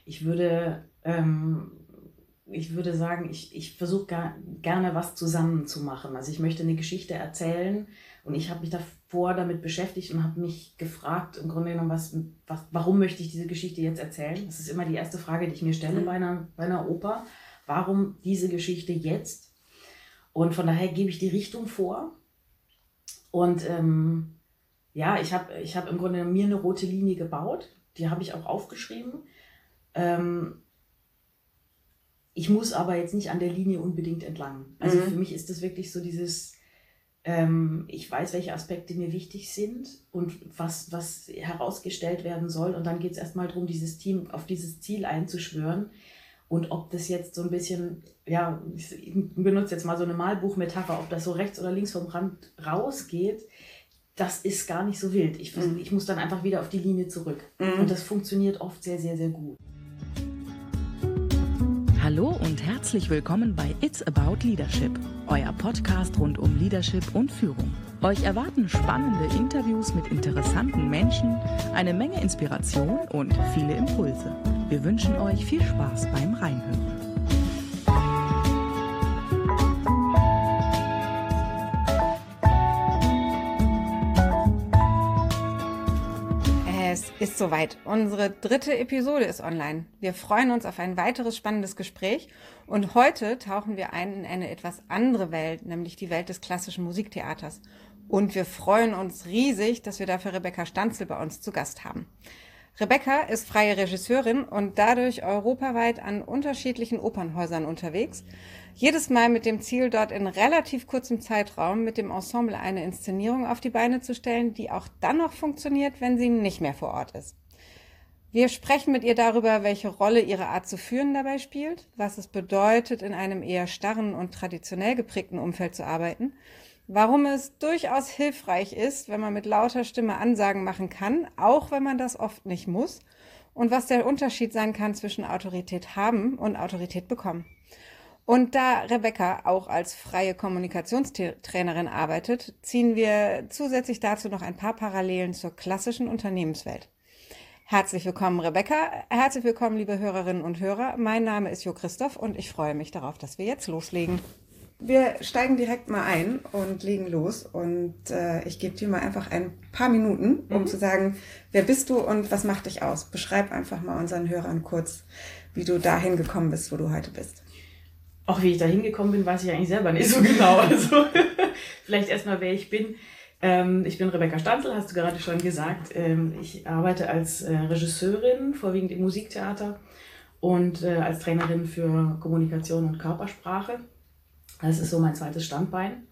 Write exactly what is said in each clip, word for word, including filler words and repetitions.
ich würde, ähm, ich würde sagen, ich, ich versuche gar, gerne was zusammen zu machen. Also ich möchte eine Geschichte erzählen und ich habe mich davor damit beschäftigt und habe mich gefragt, im Grunde genommen, was, was, warum möchte ich diese Geschichte jetzt erzählen? Das ist immer die erste Frage, die ich mir stelle bei einer, bei einer Oper. Warum diese Geschichte jetzt? Und von daher gebe ich die Richtung vor. Und ähm, ja, ich habe ich hab im Grunde mir eine rote Linie gebaut. Die habe ich auch aufgeschrieben. Ähm, ich muss aber jetzt nicht an der Linie unbedingt entlang. Also mhm. für mich ist das wirklich so dieses, ähm, ich weiß, welche Aspekte mir wichtig sind und was, was herausgestellt werden soll. Und dann geht es erstmal darum, dieses Team auf dieses Ziel einzuschwören. Und ob das jetzt so ein bisschen, ja, ich benutze jetzt mal so eine Malbuchmetapher, ob das so rechts oder links vom Rand rausgeht, das ist gar nicht so wild. Ich, mhm. ich muss dann einfach wieder auf die Linie zurück. Mhm. Und das funktioniert oft sehr, sehr, sehr gut. Hallo und herzlich willkommen bei It's About Leadership, euer Podcast rund um Leadership und Führung. Euch erwarten spannende Interviews mit interessanten Menschen, eine Menge Inspiration und viele Impulse. Wir wünschen euch viel Spaß beim Reinhören. Es ist soweit. Unsere dritte Episode ist online. Wir freuen uns auf ein weiteres spannendes Gespräch und heute tauchen wir ein in eine etwas andere Welt, nämlich die Welt des klassischen Musiktheaters. Und wir freuen uns riesig, dass wir dafür Rebecca Stanzel bei uns zu Gast haben. Rebecca ist freie Regisseurin und dadurch europaweit an unterschiedlichen Opernhäusern unterwegs. Jedes Mal mit dem Ziel, dort in relativ kurzem Zeitraum mit dem Ensemble eine Inszenierung auf die Beine zu stellen, die auch dann noch funktioniert, wenn sie nicht mehr vor Ort ist. Wir sprechen mit ihr darüber, welche Rolle ihre Art zu führen dabei spielt, was es bedeutet, in einem eher starren und traditionell geprägten Umfeld zu arbeiten, warum es durchaus hilfreich ist, wenn man mit lauter Stimme Ansagen machen kann, auch wenn man das oft nicht muss, und was der Unterschied sein kann zwischen Autorität haben und Autorität bekommen. Und da Rebecca auch als freie Kommunikationstrainerin arbeitet, ziehen wir zusätzlich dazu noch ein paar Parallelen zur klassischen Unternehmenswelt. Herzlich willkommen, Rebecca. Herzlich willkommen, liebe Hörerinnen und Hörer. Mein Name ist Jo Christoph und ich freue mich darauf, dass wir jetzt loslegen. Wir steigen direkt mal ein und legen los und äh, ich gebe dir mal einfach ein paar Minuten, um mhm. zu sagen, wer bist du und was macht dich aus? Beschreib einfach mal unseren Hörern kurz, wie du dahin gekommen bist, wo du heute bist. Auch wie ich da hingekommen bin, weiß ich eigentlich selber nicht so genau. Also vielleicht erstmal, wer ich bin. Ähm, ich bin Rebecca Stanzel, hast du gerade schon gesagt. Ähm, ich arbeite als äh, Regisseurin, vorwiegend im Musiktheater und äh, als Trainerin für Kommunikation und Körpersprache. Das ist so mein zweites Standbein.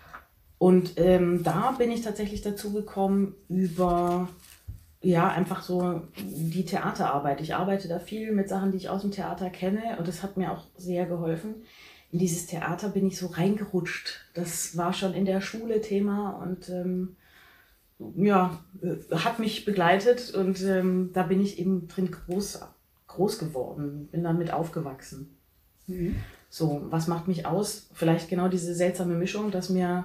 Und ähm, da bin ich tatsächlich dazu gekommen über, ja, einfach so die Theaterarbeit. Ich arbeite da viel mit Sachen, die ich aus dem Theater kenne und das hat mir auch sehr geholfen. In dieses Theater bin ich so reingerutscht. Das war schon in der Schule Thema und ähm, ja, hat mich begleitet und ähm, da bin ich eben drin groß, groß geworden, bin damit aufgewachsen. Mhm. So, was macht mich aus? Vielleicht genau diese seltsame Mischung, dass mir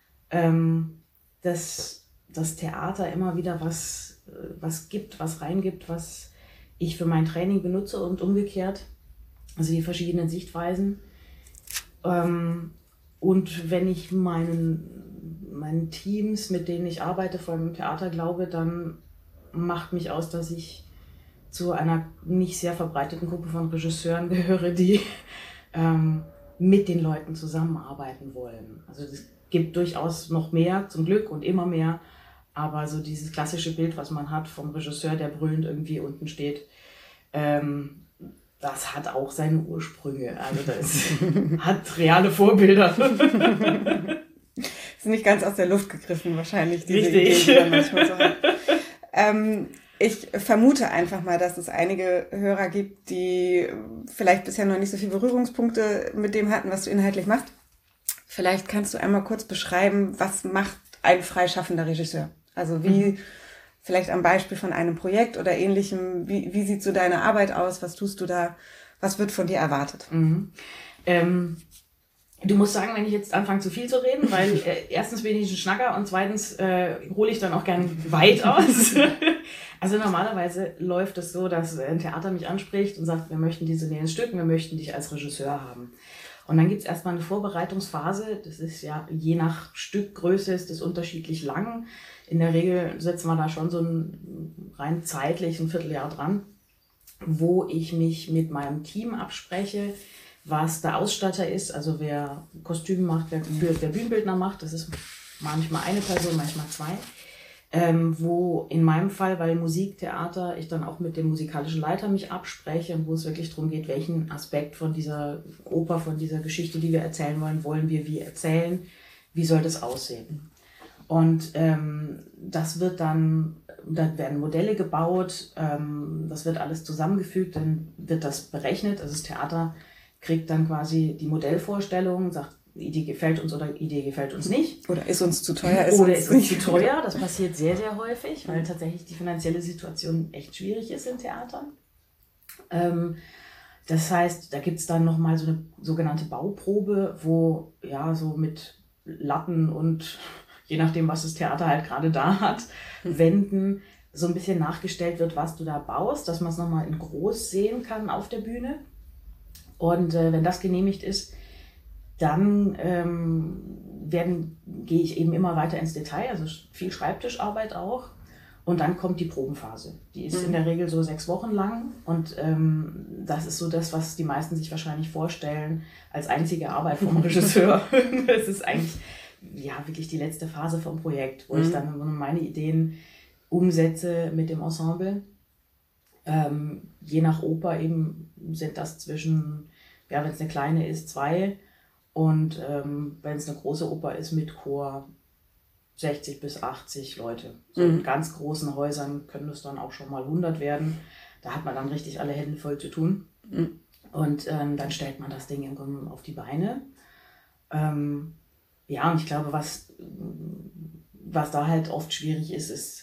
ähm, das, das Theater immer wieder was, was gibt, was reingibt, was ich für mein Training benutze und umgekehrt. Also die verschiedenen Sichtweisen. Ähm, und wenn ich meinen, meinen Teams, mit denen ich arbeite, vor allem im Theater, glaube, dann macht mich aus, dass ich zu einer nicht sehr verbreiteten Gruppe von Regisseuren gehöre, die ähm, mit den Leuten zusammenarbeiten wollen. Also es gibt durchaus noch mehr, zum Glück, und immer mehr, aber so dieses klassische Bild, was man hat vom Regisseur, der brüllend irgendwie unten steht, ähm, das hat auch seine Ursprünge. Also das hat reale Vorbilder. Ist nicht ganz aus der Luft gegriffen wahrscheinlich, diese Richtig. Ideen, die man manchmal so hat. Ähm, Ich vermute einfach mal, dass es einige Hörer gibt, die vielleicht bisher noch nicht so viele Berührungspunkte mit dem hatten, was du inhaltlich machst. Vielleicht kannst du einmal kurz beschreiben, was macht ein freischaffender Regisseur? Also wie, mhm. vielleicht am Beispiel von einem Projekt oder ähnlichem, wie, wie sieht so deine Arbeit aus? Was tust du da? Was wird von dir erwartet? Mhm. Ähm, Du musst sagen, wenn ich jetzt anfange zu viel zu reden, weil äh, erstens bin ich ein Schnacker und zweitens äh, hole ich dann auch gern weit aus. Also normalerweise läuft es so, dass ein Theater mich anspricht und sagt, wir möchten diese nächsten Stück, wir möchten dich als Regisseur haben. Und dann gibt es erstmal eine Vorbereitungsphase, das ist ja je nach Stückgröße ist das unterschiedlich lang. In der Regel setzen wir da schon so ein rein zeitlich ein Vierteljahr dran, wo ich mich mit meinem Team abspreche, was der Ausstatter ist, also wer Kostüm macht, wer, wer Bühnenbildner macht, das ist manchmal eine Person, manchmal zwei. Ähm, wo in meinem Fall, weil Musiktheater, ich dann auch mit dem musikalischen Leiter mich abspreche und wo es wirklich darum geht, welchen Aspekt von dieser Oper, von dieser Geschichte, die wir erzählen wollen, wollen wir wie erzählen, wie soll das aussehen. Und ähm, das wird dann, da werden Modelle gebaut, ähm, das wird alles zusammengefügt, dann wird das berechnet, also das Theater kriegt dann quasi die Modellvorstellung, sagt, die Idee gefällt uns oder die Idee gefällt uns nicht. Oder ist uns zu teuer. Ist oder uns ist uns zu teuer. Das passiert sehr, sehr häufig, weil tatsächlich die finanzielle Situation echt schwierig ist im Theater. Ähm, das heißt, da gibt es dann nochmal so eine sogenannte Bauprobe, wo ja so mit Latten und je nachdem, was das Theater halt gerade da hat, Wänden so ein bisschen nachgestellt wird, was du da baust, dass man es nochmal in groß sehen kann auf der Bühne. Und äh, wenn das genehmigt ist, dann ähm, werden, gehe ich eben immer weiter ins Detail, also viel Schreibtischarbeit auch. Und dann kommt die Probenphase. Die ist mhm. in der Regel so sechs Wochen lang. Und ähm, das ist so das, was die meisten sich wahrscheinlich vorstellen als einzige Arbeit vom Regisseur. Das ist eigentlich ja wirklich die letzte Phase vom Projekt, wo mhm. ich dann meine Ideen umsetze mit dem Ensemble. Ähm, je nach Oper eben sind das zwischen, ja, wenn es eine kleine ist, zwei und ähm, wenn es eine große Oper ist mit Chor, sechzig bis achtzig Leute. So mhm. in ganz großen Häusern können es dann auch schon mal hundert werden. Da hat man dann richtig alle Hände voll zu tun. Mhm. Und ähm, dann stellt man das Ding im Grunde auf die Beine. Ähm, ja, und ich glaube, was, was da halt oft schwierig ist, ist,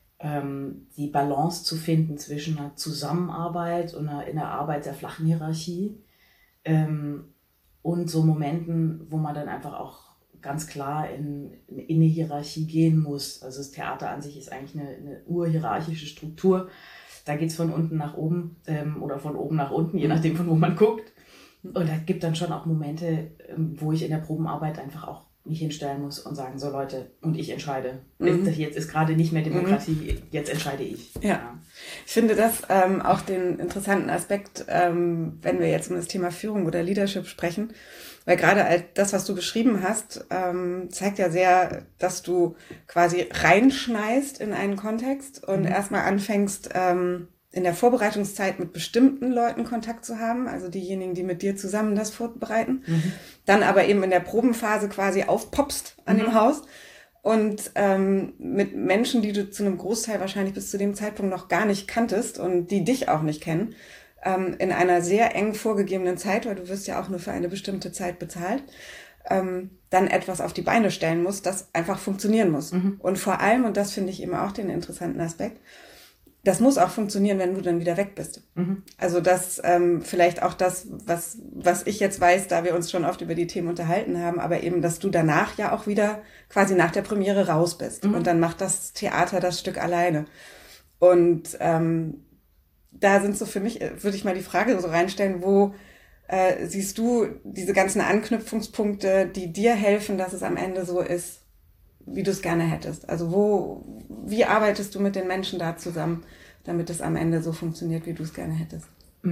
die Balance zu finden zwischen einer Zusammenarbeit und einer in der Arbeit sehr flachen Hierarchie ähm, und so Momenten, wo man dann einfach auch ganz klar in, in eine Hierarchie gehen muss. Also das Theater an sich ist eigentlich eine, eine urhierarchische Struktur. Da geht es von unten nach oben ähm, oder von oben nach unten, je nachdem, von wo man guckt. Und da gibt dann schon auch Momente, ähm, wo ich in der Probenarbeit einfach auch mich hinstellen muss und sagen, so Leute, und ich entscheide. Mhm. Jetzt ist gerade nicht mehr Demokratie, mhm. jetzt entscheide ich. Ja, ja. Ich finde das ähm, auch den interessanten Aspekt, ähm, wenn wir jetzt um das Thema Führung oder Leadership sprechen, weil gerade das, was du beschrieben hast, ähm, zeigt ja sehr, dass du quasi reinschneist in einen Kontext und mhm. erstmal anfängst, ähm, in der Vorbereitungszeit mit bestimmten Leuten Kontakt zu haben, also diejenigen, die mit dir zusammen das vorbereiten, mhm. dann aber eben in der Probenphase quasi aufpoppst an mhm. dem Haus und ähm, mit Menschen, die du zu einem Großteil wahrscheinlich bis zu dem Zeitpunkt noch gar nicht kanntest und die dich auch nicht kennen, ähm, in einer sehr eng vorgegebenen Zeit, weil du wirst ja auch nur für eine bestimmte Zeit bezahlt, ähm, dann etwas auf die Beine stellen musst, das einfach funktionieren muss. Mhm. Und vor allem, und das finde ich eben auch den interessanten Aspekt, das muss auch funktionieren, wenn du dann wieder weg bist. Mhm. Also das ähm, vielleicht auch das, was was ich jetzt weiß, da wir uns schon oft über die Themen unterhalten haben, aber eben, dass du danach ja auch wieder quasi nach der Premiere raus bist. Mhm. Und dann macht das Theater das Stück alleine. Und ähm, da sind so für mich, würde ich mal die Frage so reinstellen, wo äh, siehst du diese ganzen Anknüpfungspunkte, die dir helfen, dass es am Ende so ist, wie du es gerne hättest? Also wo, wie arbeitest du mit den Menschen da zusammen, damit es am Ende so funktioniert, wie du es gerne hättest?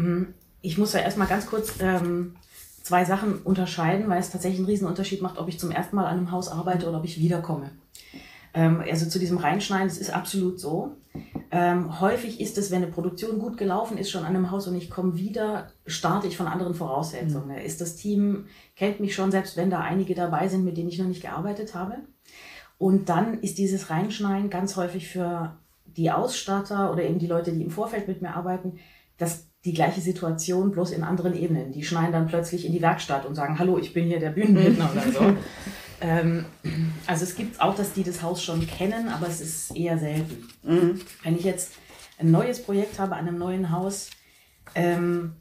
Ich muss ja erstmal ganz kurz ähm, zwei Sachen unterscheiden, weil es tatsächlich einen riesen Unterschied macht, ob ich zum ersten Mal an einem Haus arbeite oder ob ich wiederkomme. Ähm, also zu diesem Reinschneiden, das ist absolut so. Ähm, häufig ist es, wenn eine Produktion gut gelaufen ist, schon an einem Haus und ich komme wieder, starte ich von anderen Voraussetzungen. Mhm. Ist das Team, kennt mich schon, selbst wenn da einige dabei sind, mit denen ich noch nicht gearbeitet habe. Und dann ist dieses Reinschneiden ganz häufig für die Ausstatter oder eben die Leute, die im Vorfeld mit mir arbeiten, das die gleiche Situation, bloß in anderen Ebenen. Die schneiden dann plötzlich in die Werkstatt und sagen, hallo, ich bin hier der Bühnenbildner oder so. ähm, also es gibt auch, dass die das Haus schon kennen, aber es ist eher selten. Mhm. Wenn ich jetzt ein neues Projekt habe an einem neuen Haus, ähm,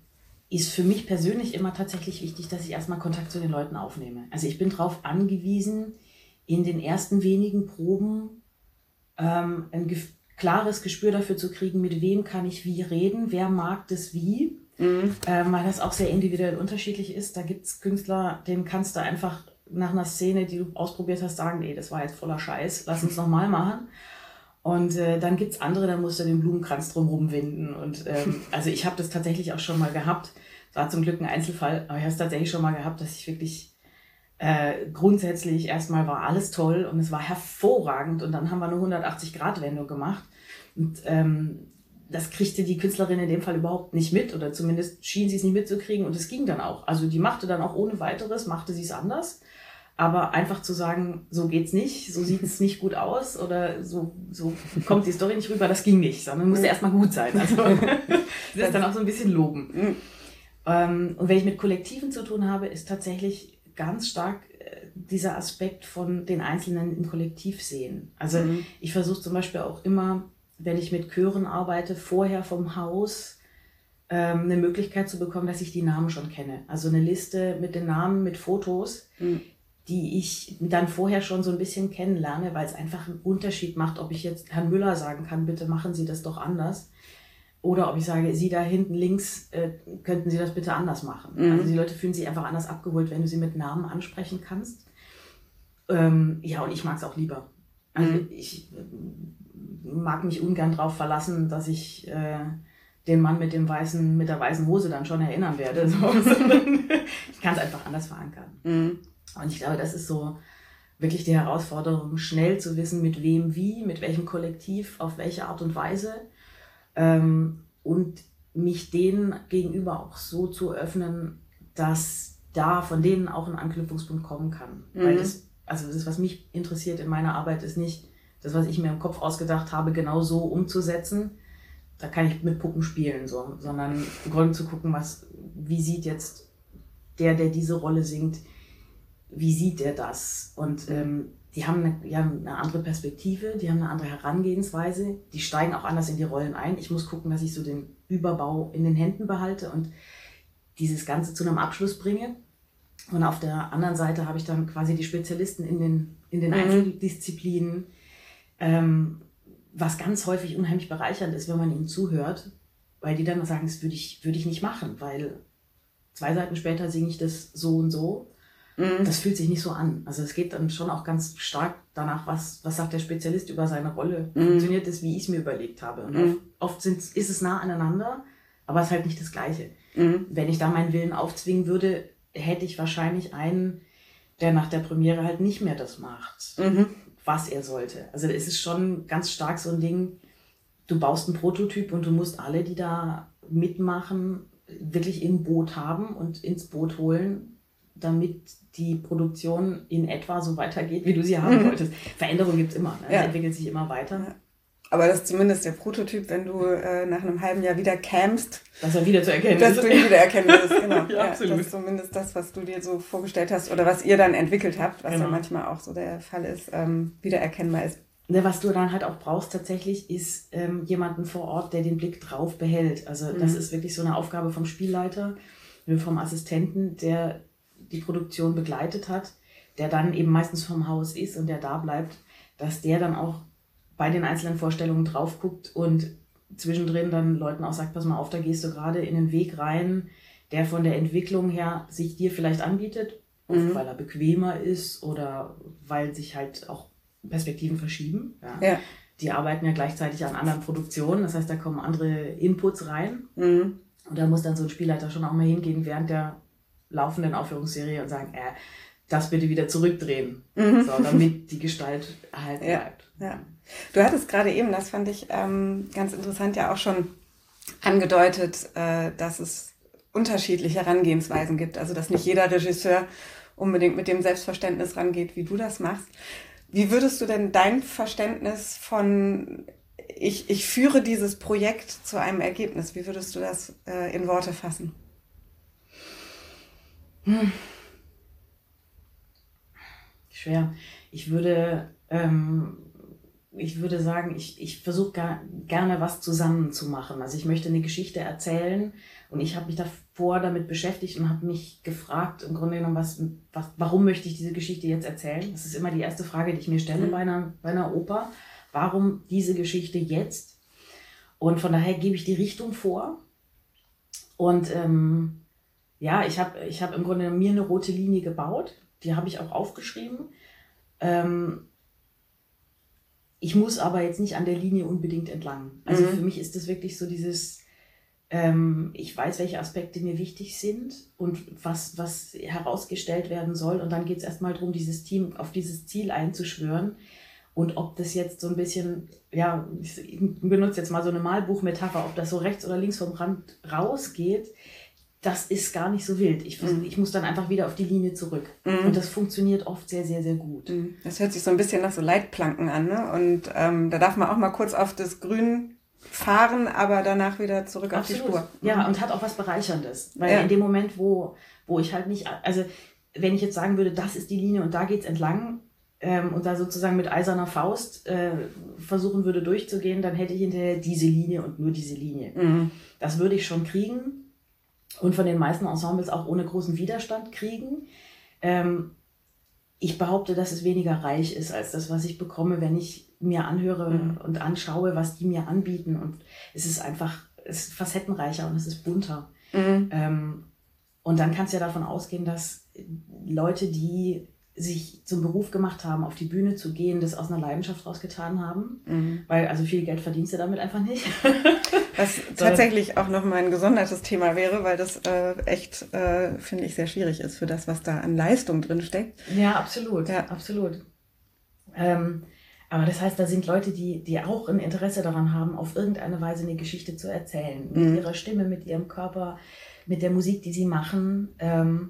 ist für mich persönlich immer tatsächlich wichtig, dass ich erstmal Kontakt zu den Leuten aufnehme. Also ich bin darauf angewiesen, in den ersten wenigen Proben ähm, ein gef- klares Gespür dafür zu kriegen, mit wem kann ich wie reden, wer mag das wie, mhm. ähm, weil das auch sehr individuell unterschiedlich ist. Da gibt es Künstler, denen kannst du einfach nach einer Szene, die du ausprobiert hast, sagen, nee, das war jetzt voller Scheiß, lass uns nochmal machen. Und äh, dann gibt's andere, da musst du den Blumenkranz drumherum winden. Und ähm, also ich habe das tatsächlich auch schon mal gehabt. Das war zum Glück ein Einzelfall, aber ich habe es tatsächlich schon mal gehabt, dass ich wirklich äh, grundsätzlich erstmal war alles toll und es war hervorragend. Und dann haben wir eine hundertachtzig-Grad-Wendung gemacht. Und ähm, das kriegte die Künstlerin in dem Fall überhaupt nicht mit. Oder zumindest schien sie es nicht mitzukriegen. Und es ging dann auch. Also die machte dann auch ohne weiteres, machte sie es anders. Aber einfach zu sagen, so geht's nicht, so sieht es nicht gut aus oder so, so kommt die Story nicht rüber, das ging nicht, sondern musste erstmal gut sein. Also das ist dann auch so ein bisschen loben. Mhm. Ähm, und wenn ich mit Kollektiven zu tun habe, ist tatsächlich ganz stark äh, dieser Aspekt von den Einzelnen im Kollektiv sehen. Also mhm. ich versuche zum Beispiel auch immer, wenn ich mit Chören arbeite, vorher vom Haus ähm, eine Möglichkeit zu bekommen, dass ich die Namen schon kenne. Also eine Liste mit den Namen, mit Fotos, mhm. die ich dann vorher schon so ein bisschen kennenlerne, weil es einfach einen Unterschied macht, ob ich jetzt Herrn Müller sagen kann, bitte machen Sie das doch anders. Oder ob ich sage, Sie da hinten links, äh, könnten Sie das bitte anders machen. Mhm. Also die Leute fühlen sich einfach anders abgeholt, wenn du sie mit Namen ansprechen kannst. Ähm, ja, und ich mag es auch lieber. Also mhm. ich äh, mag mich ungern darauf verlassen, dass ich äh, den Mann mit dem weißen, mit der weißen Hose dann schon erinnern werde. So. Ich kann es einfach anders verankern. Mhm. Und ich glaube, das ist so wirklich die Herausforderung, schnell zu wissen, mit wem wie, mit welchem Kollektiv, auf welche Art und Weise. Ähm, und mich denen gegenüber auch so zu öffnen, dass da von denen auch ein Anknüpfungspunkt kommen kann. Mhm. Weil das, also das, was mich interessiert in meiner Arbeit, ist nicht das, was ich mir im Kopf ausgedacht habe, genau so umzusetzen. Da kann ich mit Puppen spielen, so, sondern im Grunde zu gucken, was, wie sieht jetzt der, der diese Rolle singt, wie sieht er das? Und ähm, die haben eine, die haben eine andere Perspektive, die haben eine andere Herangehensweise, die steigen auch anders in die Rollen ein. Ich muss gucken, dass ich so den Überbau in den Händen behalte und dieses Ganze zu einem Abschluss bringe. Und auf der anderen Seite habe ich dann quasi die Spezialisten in den, in den mhm. Einzeldisziplinen, ähm, was ganz häufig unheimlich bereichernd ist, wenn man ihnen zuhört, weil die dann sagen, das würde ich, würde ich nicht machen, weil zwei Seiten später singe ich das so und so. Das fühlt sich nicht so an. Also es geht dann schon auch ganz stark danach, was, was sagt der Spezialist über seine Rolle. Mm. Funktioniert das, wie ich es mir überlegt habe. Und mm. oft, oft sind, ist es nah aneinander, aber es ist halt nicht das Gleiche. Mm. Wenn ich da meinen Willen aufzwingen würde, hätte ich wahrscheinlich einen, der nach der Premiere halt nicht mehr das macht, mm-hmm. was er sollte. Also es ist schon ganz stark so ein Ding, du baust einen Prototyp und du musst alle, die da mitmachen, wirklich im Boot haben und ins Boot holen, damit die Produktion in etwa so weitergeht, wie du sie haben mhm. wolltest. Veränderung gibt es immer, ne? Ja. Es entwickelt sich immer weiter. Ja. Aber das ist zumindest der Prototyp, wenn du äh, nach einem halben Jahr wieder campst. Dass er wieder zu erkennen dass ist. Dass du ihn wieder erkennen wirst, genau. ja, absolut. Ja, das ist zumindest das, was du dir so vorgestellt hast oder was ihr dann entwickelt habt, was genau. ja manchmal auch so der Fall ist, ähm, wieder erkennbar ist. Ne, was du dann halt auch brauchst tatsächlich, ist ähm, jemanden vor Ort, der den Blick drauf behält. Also mhm. das ist wirklich so eine Aufgabe vom Spielleiter, vom Assistenten, der die Produktion begleitet hat, der dann eben meistens vom Haus ist und der da bleibt, dass der dann auch bei den einzelnen Vorstellungen drauf guckt und zwischendrin dann Leuten auch sagt, pass mal auf, da gehst du gerade in einen Weg rein, der von der Entwicklung her sich dir vielleicht anbietet, mhm. weil er bequemer ist oder weil sich halt auch Perspektiven verschieben. Ja. Ja. Die arbeiten ja gleichzeitig an anderen Produktionen, das heißt, da kommen andere Inputs rein mhm. und da muss dann so ein Spielleiter schon auch mal hingehen während der laufenden Aufführungsserie und sagen, äh, das bitte wieder zurückdrehen, mhm. so, damit die Gestalt erhalten ja, bleibt. Ja. Du hattest gerade eben, das fand ich ähm, ganz interessant, ja auch schon angedeutet, äh, dass es unterschiedliche Herangehensweisen gibt, also dass nicht jeder Regisseur unbedingt mit dem Selbstverständnis rangeht, wie du das machst. Wie würdest du denn dein Verständnis von ich, ich führe dieses Projekt zu einem Ergebnis, wie würdest du das äh, in Worte fassen? Hm. Schwer. Ich würde, ähm, ich würde sagen, ich, ich versuche gar, gerne was zusammen zu machen. Also ich möchte eine Geschichte erzählen Und ich habe mich davor damit beschäftigt und habe mich gefragt, im Grunde genommen, was, was, warum möchte ich diese Geschichte jetzt erzählen? Das ist immer die erste Frage, die ich mir stelle mhm. bei, einer, bei einer Oper. Warum diese Geschichte jetzt? Und von daher gebe ich die Richtung vor. Und ähm, ja, ich habe ich hab im Grunde mir eine rote Linie gebaut. Die habe ich auch aufgeschrieben. Ähm, ich muss aber jetzt nicht an der Linie unbedingt entlang. Also mhm. für mich ist das wirklich so dieses, ähm, ich weiß, welche Aspekte mir wichtig sind und was, was herausgestellt werden soll. Und dann geht es erstmal darum, dieses Team auf dieses Ziel einzuschwören. Und ob das jetzt so ein bisschen, ja, ich benutze jetzt mal so eine Malbuchmetapher, ob das so rechts oder links vom Rand rausgeht, das ist gar nicht so wild. Ich, mm. ich muss dann einfach wieder auf die Linie zurück. Mm. Und das funktioniert oft sehr, sehr, sehr gut. Das hört sich so ein bisschen nach so Leitplanken an, ne? Und ähm, da darf man auch mal kurz auf das Grün fahren, aber danach wieder zurück Absolut. Auf die Spur. Ja, mm. und hat auch was Bereicherndes. Weil ja. in dem Moment, wo, wo ich halt nicht, also wenn ich jetzt sagen würde, das ist die Linie und da geht's entlang, Ähm, und da sozusagen mit eiserner Faust äh, versuchen würde durchzugehen, dann hätte ich hinterher diese Linie und nur diese Linie. Mhm. Das würde ich schon kriegen und von den meisten Ensembles auch ohne großen Widerstand kriegen. Ähm, ich behaupte, dass es weniger reich ist als das, was ich bekomme, wenn ich mir anhöre mhm. und anschaue, was die mir anbieten. Und es ist einfach, es ist facettenreicher und es ist bunter. Mhm. Ähm, und dann kannst du ja davon ausgehen, dass Leute, die sich zum Beruf gemacht haben, auf die Bühne zu gehen, das aus einer Leidenschaft rausgetan haben. Mhm. Weil also viel Geld verdienst du damit einfach nicht. Was tatsächlich auch nochmal ein gesondertes Thema wäre, weil das äh, echt, äh, finde ich, sehr schwierig ist für das, was da an Leistung drin steckt. Ja, absolut. Ja. absolut. Ähm, aber das heißt, da sind Leute, die, die auch ein Interesse daran haben, auf irgendeine Weise eine Geschichte zu erzählen. Mit mhm. ihrer Stimme, mit ihrem Körper, mit der Musik, die sie machen. Ähm,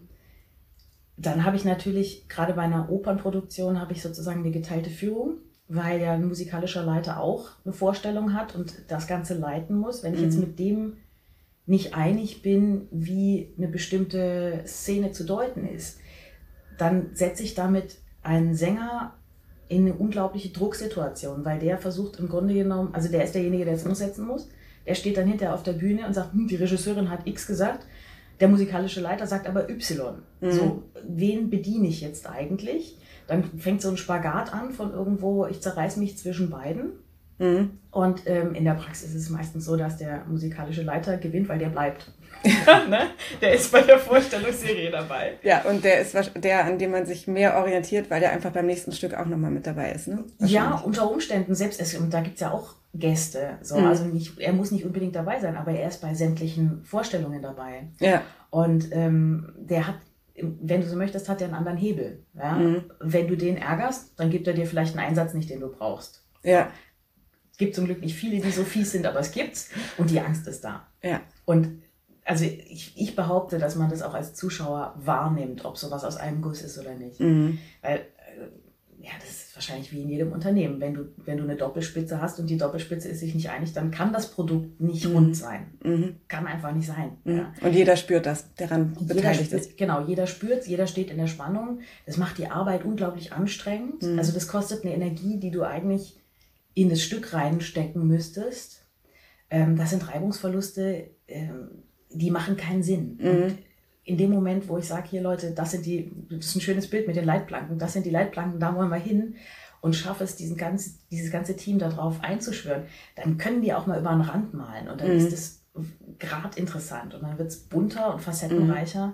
Dann habe ich natürlich, gerade bei einer Opernproduktion, habe ich sozusagen eine geteilte Führung, weil ja ein musikalischer Leiter auch eine Vorstellung hat und das Ganze leiten muss. Wenn ich mhm. jetzt mit dem nicht einig bin, wie eine bestimmte Szene zu deuten ist, dann setze ich damit einen Sänger in eine unglaubliche Drucksituation, weil der versucht im Grunde genommen, also der ist derjenige, der es umsetzen muss, der steht dann hinterher auf der Bühne und sagt, hm, die Regisseurin hat X gesagt, der musikalische Leiter sagt aber Y. Mhm. So, wen bediene ich jetzt eigentlich? Dann fängt so ein Spagat an von irgendwo, ich zerreiß mich zwischen beiden. Mhm. Und ähm, in der Praxis ist es meistens so, dass der musikalische Leiter gewinnt, weil der bleibt. ne? Der ist bei der Vorstellungsserie dabei. Ja, und der ist der, an dem man sich mehr orientiert, weil der einfach beim nächsten Stück auch nochmal mit dabei ist. Ne? Ja, unter Umständen. Selbst, es, und da gibt es ja auch Gäste. So. Mhm. Also nicht, er muss nicht unbedingt dabei sein, aber er ist bei sämtlichen Vorstellungen dabei. Ja. Und ähm, der hat, wenn du so möchtest, hat er einen anderen Hebel. Ja? Mhm. Wenn du den ärgerst, dann gibt er dir vielleicht einen Einsatz nicht, den du brauchst. Ja. Es gibt zum Glück nicht viele, die so fies sind, aber es gibt's. Und die Angst ist da. Ja. Und also ich, ich behaupte, dass man das auch als Zuschauer wahrnimmt, ob sowas aus einem Guss ist oder nicht. Mhm. Weil, äh, ja, das ist wahrscheinlich wie in jedem Unternehmen. Wenn du, wenn du eine Doppelspitze hast und die Doppelspitze ist sich nicht einig, dann kann das Produkt nicht mhm. rund sein. Mhm. Kann einfach nicht sein. Mhm. Ja. Und jeder spürt das, der daran beteiligt spürt, ist. Genau, jeder spürt es, jeder steht in der Spannung. Das macht die Arbeit unglaublich anstrengend. Mhm. Also das kostet eine Energie, die du eigentlich in das Stück reinstecken müsstest. Ähm, das sind Reibungsverluste, ähm, die machen keinen Sinn. Mhm. Und in dem Moment, wo ich sage, hier Leute, das sind die, das ist ein schönes Bild mit den Leitplanken, das sind die Leitplanken, da wollen wir hin und schaffe es, diesen ganzen, dieses ganze Team darauf einzuschwören, dann können die auch mal über den Rand malen und dann mhm. ist es gerade interessant und dann wird es bunter und facettenreicher. Mhm.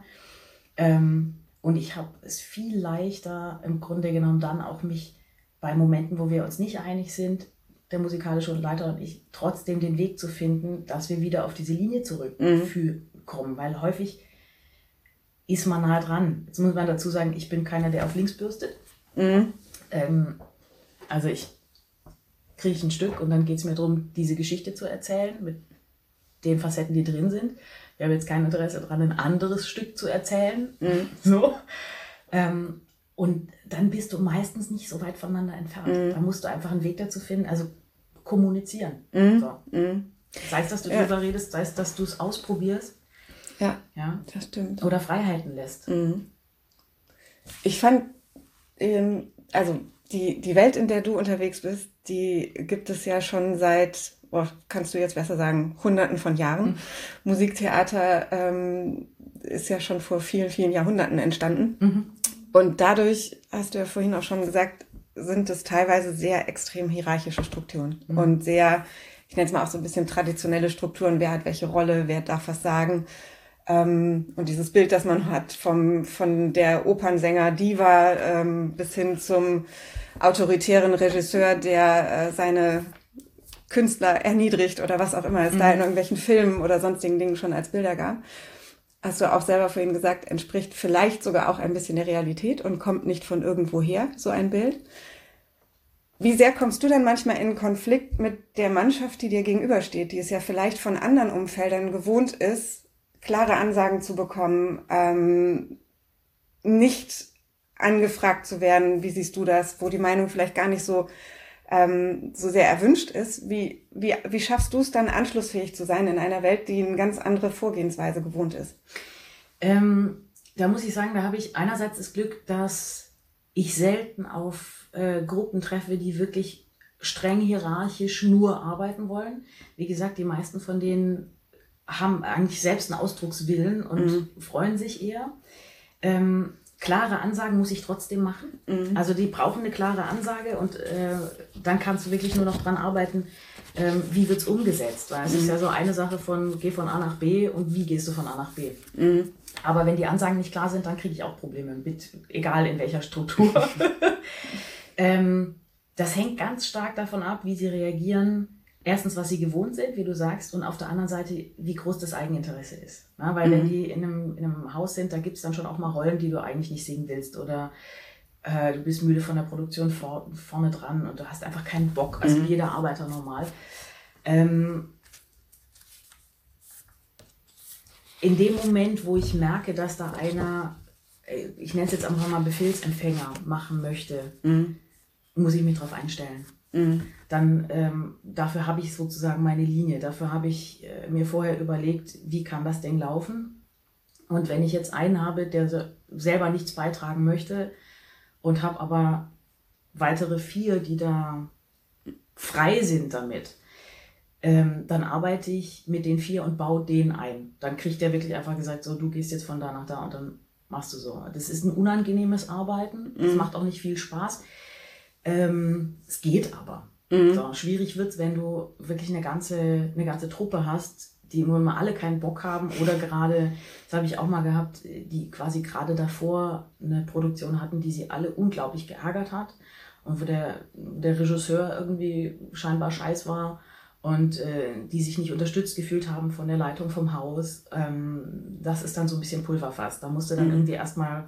Ähm, und ich habe es viel leichter, im Grunde genommen dann auch mich bei Momenten, wo wir uns nicht einig sind, der musikalische Leiter und ich, trotzdem den Weg zu finden, dass wir wieder auf diese Linie zurückkommen, mhm. weil häufig ist man nah dran. Jetzt muss man dazu sagen, ich bin keiner, der auf links bürstet. Mhm. Ähm, also ich kriege ein Stück und dann geht es mir darum, diese Geschichte zu erzählen mit den Facetten, die drin sind. Ich habe jetzt kein Interesse daran, ein anderes Stück zu erzählen. Mhm. So. Ähm, und dann bist du meistens nicht so weit voneinander entfernt. Mhm. Da musst du einfach einen Weg dazu finden, also kommunizieren. Mhm. So. Mhm. Sei es, dass du ja. drüber redest, sei es, dass du es ausprobierst. Ja, ja, das stimmt. Oder Freiheiten lässt. Mhm. Ich fand, ähm, also die, die Welt, in der du unterwegs bist, die gibt es ja schon seit boah, kannst du jetzt besser sagen, Hunderten von Jahren. Mhm. Musiktheater ähm, ist ja schon vor vielen, vielen Jahrhunderten entstanden. Mhm. Und dadurch, hast du ja vorhin auch schon gesagt, sind es teilweise sehr extrem hierarchische Strukturen mhm. und sehr, ich nenne es mal auch so ein bisschen traditionelle Strukturen, wer hat welche Rolle, wer darf was sagen. Ähm, und dieses Bild, das man hat vom von der Opernsänger-Diva ähm, bis hin zum autoritären Regisseur, der äh, seine Künstler erniedrigt oder was auch immer es mhm. da in irgendwelchen Filmen oder sonstigen Dingen schon als Bilder gab. Hast du auch selber vorhin gesagt, entspricht vielleicht sogar auch ein bisschen der Realität und kommt nicht von irgendwoher, so ein Bild. Wie sehr kommst du dann manchmal in Konflikt mit der Mannschaft, die dir gegenübersteht, die es ja vielleicht von anderen Umfeldern gewohnt ist, klare Ansagen zu bekommen, ähm, nicht angefragt zu werden, wie siehst du das, wo die Meinung vielleicht gar nicht so ähm, so sehr erwünscht ist. Wie, wie, wie schaffst du es dann, anschlussfähig zu sein in einer Welt, die eine ganz andere Vorgehensweise gewohnt ist? Ähm, da muss ich sagen, da habe ich einerseits das Glück, dass ich selten auf äh, Gruppen treffe, die wirklich streng hierarchisch nur arbeiten wollen. Wie gesagt, die meisten von denen haben eigentlich selbst einen Ausdruckswillen und mhm. freuen sich eher. Ähm, klare Ansagen muss ich trotzdem machen. Mhm. Also die brauchen eine klare Ansage und äh, dann kannst du wirklich nur noch dran arbeiten, ähm, wie wird es umgesetzt. Weil es mhm. ist ja so eine Sache von, geh von A nach B und wie gehst du von A nach B. Mhm. Aber wenn die Ansagen nicht klar sind, dann kriege ich auch Probleme mit, egal in welcher Struktur. ähm, das hängt ganz stark davon ab, wie sie reagieren. Erstens, was sie gewohnt sind, wie du sagst, und auf der anderen Seite, wie groß das Eigeninteresse ist. Ja, weil mhm. wenn die in einem, in einem Haus sind, da gibt es dann schon auch mal Rollen, die du eigentlich nicht singen willst. Oder äh, du bist müde von der Produktion vor, vorne dran und du hast einfach keinen Bock, also mhm. wie jeder Arbeiter normal. Ähm, in dem Moment, wo ich merke, dass da einer, ich nenne es jetzt einfach mal Befehlsempfänger machen möchte, mhm. muss ich mich drauf einstellen. Mhm. Dann ähm, dafür habe ich sozusagen meine Linie, dafür habe ich äh, mir vorher überlegt, wie kann das Ding laufen. Und wenn ich jetzt einen habe, der so selber nichts beitragen möchte und habe aber weitere vier, die da frei sind damit, ähm, dann arbeite ich mit den vier und baue den ein. Dann kriegt der wirklich einfach gesagt, so, du gehst jetzt von da nach da und dann machst du so. Das ist ein unangenehmes Arbeiten, das mhm. macht auch nicht viel Spaß. Ähm, es geht aber. Mhm. So, schwierig wird es, wenn du wirklich eine ganze, eine ganze Truppe hast, die nun mal alle keinen Bock haben oder gerade, das habe ich auch mal gehabt, die quasi gerade davor eine Produktion hatten, die sie alle unglaublich geärgert hat und wo der, der Regisseur irgendwie scheinbar scheiß war und äh, die sich nicht unterstützt gefühlt haben von der Leitung vom Haus. Ähm, das ist dann so ein bisschen Pulverfass. Da musst du dann mhm. irgendwie erstmal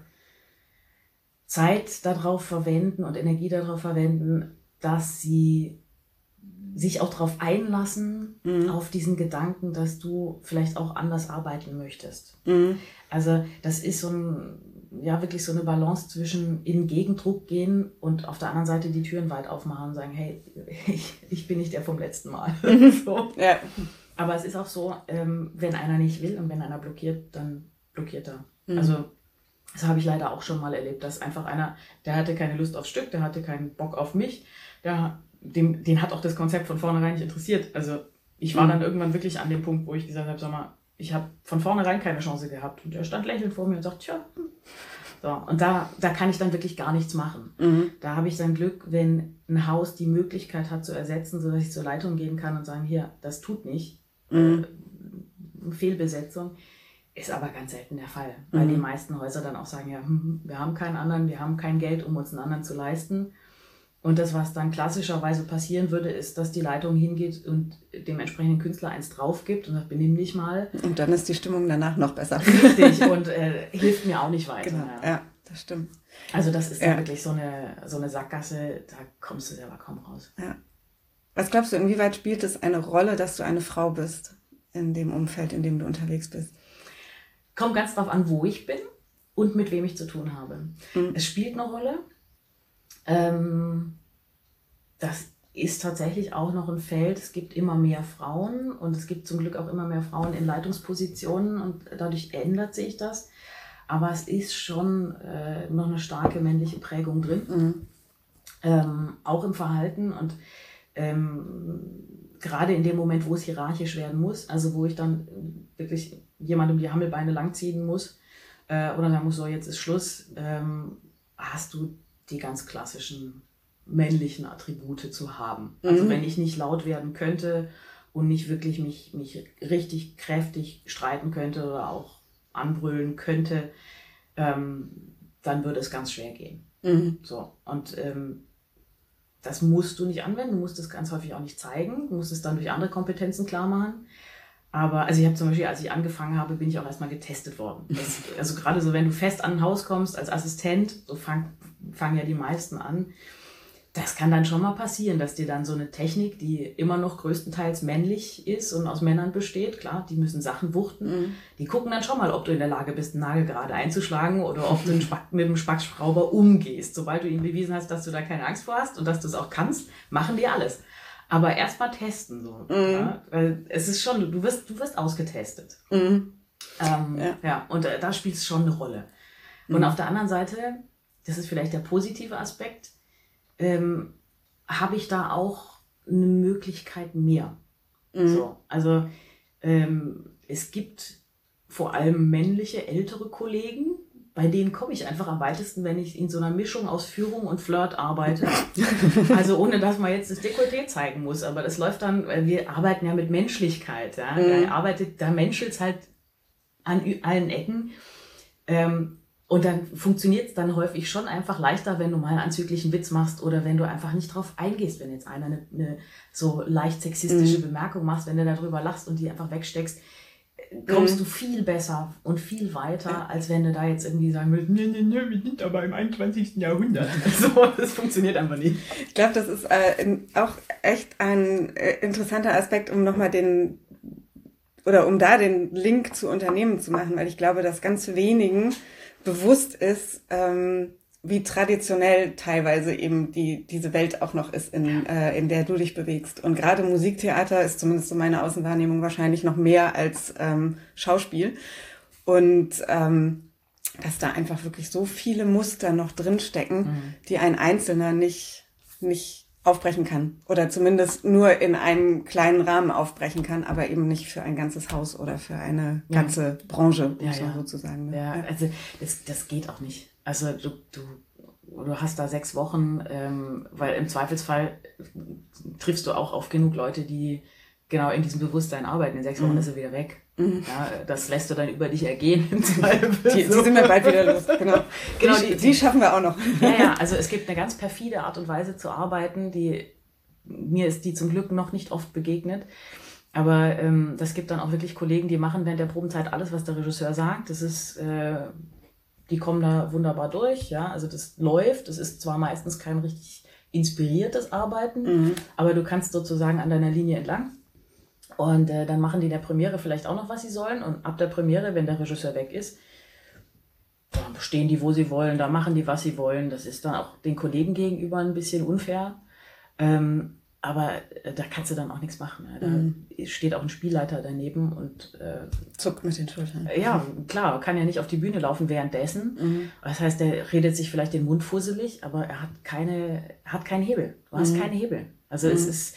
Zeit darauf verwenden und Energie darauf verwenden, dass sie sich auch darauf einlassen, mhm. auf diesen Gedanken, dass du vielleicht auch anders arbeiten möchtest. Mhm. Also das ist so ein, ja, wirklich so eine Balance zwischen in Gegendruck gehen und auf der anderen Seite die Türen weit aufmachen und sagen, hey, ich, ich bin nicht der vom letzten Mal. so. Ja. Aber es ist auch so, ähm, wenn einer nicht will und wenn einer blockiert, dann blockiert er. Mhm. Also das habe ich leider auch schon mal erlebt, dass einfach einer, der hatte keine Lust aufs Stück, der hatte keinen Bock auf mich, der, dem, den hat auch das Konzept von vornherein nicht interessiert. Also ich war mhm. dann irgendwann wirklich an dem Punkt, wo ich gesagt habe, sag mal, ich habe von vornherein keine Chance gehabt. Und er stand lächelnd vor mir und sagt, tja. So, und da, da kann ich dann wirklich gar nichts machen. Mhm. Da habe ich dann Glück, wenn ein Haus die Möglichkeit hat zu ersetzen, sodass ich zur Leitung gehen kann und sagen, hier, das tut nicht. Mhm. Äh, Fehlbesetzung. Ist aber ganz selten der Fall, weil mhm. die meisten Häuser dann auch sagen, ja, hm, wir haben keinen anderen, wir haben kein Geld, um uns einen anderen zu leisten. Und das, was dann klassischerweise passieren würde, ist, dass die Leitung hingeht und dem entsprechenden Künstler eins drauf gibt und sagt, benimm dich mal. Und dann ist die Stimmung danach noch besser. Richtig, und äh, hilft mir auch nicht weiter. Genau. Ja. ja, das stimmt. Also das ist ja. dann wirklich so eine, so eine Sackgasse, da kommst du selber kaum raus. Ja. Was glaubst du, inwieweit spielt es eine Rolle, dass du eine Frau bist in dem Umfeld, in dem du unterwegs bist? Kommt ganz drauf an, wo ich bin und mit wem ich zu tun habe. Mhm. Es spielt eine Rolle. Ähm, das ist tatsächlich auch noch ein Feld. Es gibt immer mehr Frauen und es gibt zum Glück auch immer mehr Frauen in Leitungspositionen und dadurch ändert sich das. Aber es ist schon äh, noch eine starke männliche Prägung drin, mhm. ähm, auch im Verhalten. Und ähm, gerade in dem Moment, wo es hierarchisch werden muss, also wo ich dann wirklich jemandem die Hammelbeine langziehen muss äh, oder sagen muss, so jetzt ist Schluss, ähm, hast du die ganz klassischen männlichen Attribute zu haben. Also mhm. wenn ich nicht laut werden könnte und nicht wirklich mich, mich richtig kräftig streiten könnte oder auch anbrüllen könnte, ähm, dann würde es ganz schwer gehen. Mhm. So, und ähm, das musst du nicht anwenden, du musst es ganz häufig auch nicht zeigen, du musst es dann durch andere Kompetenzen klar machen. Aber, also ich habe zum Beispiel, als ich angefangen habe, bin ich auch erstmal getestet worden. Das, also gerade so, wenn du fest an ein Haus kommst als Assistent, so fangen fang ja die meisten an, das kann dann schon mal passieren, dass dir dann so eine Technik, die immer noch größtenteils männlich ist und aus Männern besteht, klar, die müssen Sachen wuchten, mhm. die gucken dann schon mal, ob du in der Lage bist, einen Nagel gerade einzuschlagen oder ob du einen Spack, mit dem Spackschrauber umgehst. Sobald du ihnen bewiesen hast, dass du da keine Angst vor hast und dass du es auch kannst, machen die alles. Aber erst mal testen, so. Mhm. Ja? Weil es ist schon, du wirst, du wirst ausgetestet. Mhm. Ähm, ja. ja, und äh, da spielt es schon eine Rolle. Mhm. Und auf der anderen Seite, das ist vielleicht der positive Aspekt, ähm, habe ich da auch eine Möglichkeit mehr. Mhm. So, also ähm, es gibt vor allem männliche, ältere Kollegen, bei denen komme ich einfach am weitesten, wenn ich in so einer Mischung aus Führung und Flirt arbeite. Also ohne, dass man jetzt das Dekolleté zeigen muss, aber das läuft dann, wir arbeiten ja mit Menschlichkeit. Ja? Mhm. Da arbeitet, da menschelt es halt an allen Ecken. Ähm, Und dann funktioniert es dann häufig schon einfach leichter, wenn du mal einen anzüglichen Witz machst oder wenn du einfach nicht drauf eingehst, wenn jetzt einer eine, eine so leicht sexistische mhm. Bemerkung machst, wenn du darüber lachst und die einfach wegsteckst, kommst mhm. du viel besser und viel weiter, ja. als wenn du da jetzt irgendwie sagen willst, nee, nee, nee, wir sind aber im einundzwanzigsten Jahrhundert. So, das funktioniert einfach nicht. Ich glaube, das ist äh, auch echt ein äh, interessanter Aspekt, um nochmal den, oder um da den Link zu Unternehmen zu machen, weil ich glaube, dass ganz wenigen bewusst ist, ähm, wie traditionell teilweise eben die diese Welt auch noch ist, in, äh, in der du dich bewegst. Und gerade Musiktheater ist zumindest so meine Außenwahrnehmung wahrscheinlich noch mehr als ähm, Schauspiel. Und ähm, dass da einfach wirklich so viele Muster noch drinstecken, mhm. die ein Einzelner nicht nicht aufbrechen kann. Oder zumindest nur in einem kleinen Rahmen aufbrechen kann, aber eben nicht für ein ganzes Haus oder für eine ganze ja. Branche, ja, ja. sozusagen. Ne? Ja, also das, das geht auch nicht. Also du, du, du hast da sechs Wochen, ähm, weil im Zweifelsfall triffst du auch auf genug Leute, die genau in diesem Bewusstsein arbeiten. In sechs Wochen mhm. ist er wieder weg. Mhm. Ja, das lässt du dann über dich ergehen im Zweifel. Die, die sind wir bald wieder los. Genau, genau die, die, die schaffen wir auch noch. Ja, ja, also es gibt eine ganz perfide Art und Weise zu arbeiten, die mir ist die zum Glück noch nicht oft begegnet. Aber ähm, das gibt dann auch wirklich Kollegen, die machen während der Probenzeit alles, was der Regisseur sagt. Das ist, äh, die kommen da wunderbar durch. Ja, also das läuft. Das ist zwar meistens kein richtig inspiriertes Arbeiten, mhm. aber du kannst sozusagen an deiner Linie entlang. Und äh, dann machen die in der Premiere vielleicht auch noch, was sie sollen. Und ab der Premiere, wenn der Regisseur weg ist, dann stehen die, wo sie wollen, da machen die, was sie wollen. Das ist dann auch den Kollegen gegenüber ein bisschen unfair. Ähm, aber äh, da kannst du dann auch nichts machen. Ne? Da mhm. steht auch ein Spielleiter daneben und äh, zuckt mit den Schultern. Äh, ja, klar, kann ja nicht auf die Bühne laufen währenddessen. Mhm. Das heißt, der redet sich vielleicht den Mund fusselig, aber er hat keine, hat keinen Hebel. Du hast mhm. keine Hebel. Also mhm. es ist...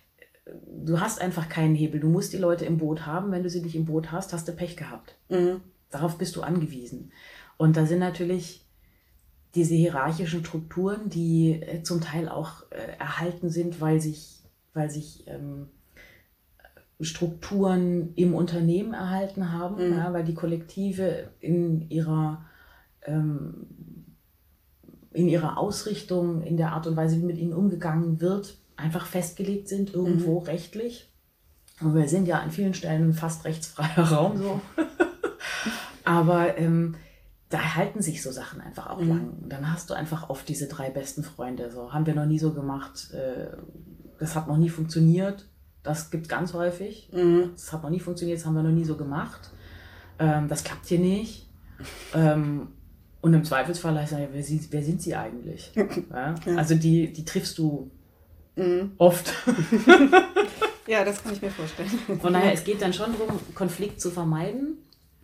Du hast einfach keinen Hebel. Du musst die Leute im Boot haben. Wenn du sie nicht im Boot hast, hast du Pech gehabt. Mhm. Darauf bist du angewiesen. Und da sind natürlich diese hierarchischen Strukturen, die äh, zum Teil auch äh, erhalten sind, weil sich, weil sich ähm, Strukturen im Unternehmen erhalten haben, mhm. ja, weil die Kollektive in ihrer, ähm, in ihrer Ausrichtung, in der Art und Weise, wie mit ihnen umgegangen wird, einfach festgelegt sind, irgendwo mhm. rechtlich. Und wir sind ja an vielen Stellen fast rechtsfreier Raum so. Aber ähm, da halten sich so Sachen einfach auch mhm. lang. Und dann hast du einfach oft diese drei besten Freunde. So, haben wir noch nie so gemacht. Äh, das hat noch nie funktioniert. Das gibt es ganz häufig. Mhm. Das hat noch nie funktioniert, das haben wir noch nie so gemacht. Ähm, das klappt hier nicht. ähm, und im Zweifelsfall heißt ja, wer, sie, wer sind sie eigentlich? Ja? Ja. Also die, die triffst du Mhm. oft. Ja, das kann ich mir vorstellen. Von daher, es geht dann schon darum, Konflikt zu vermeiden,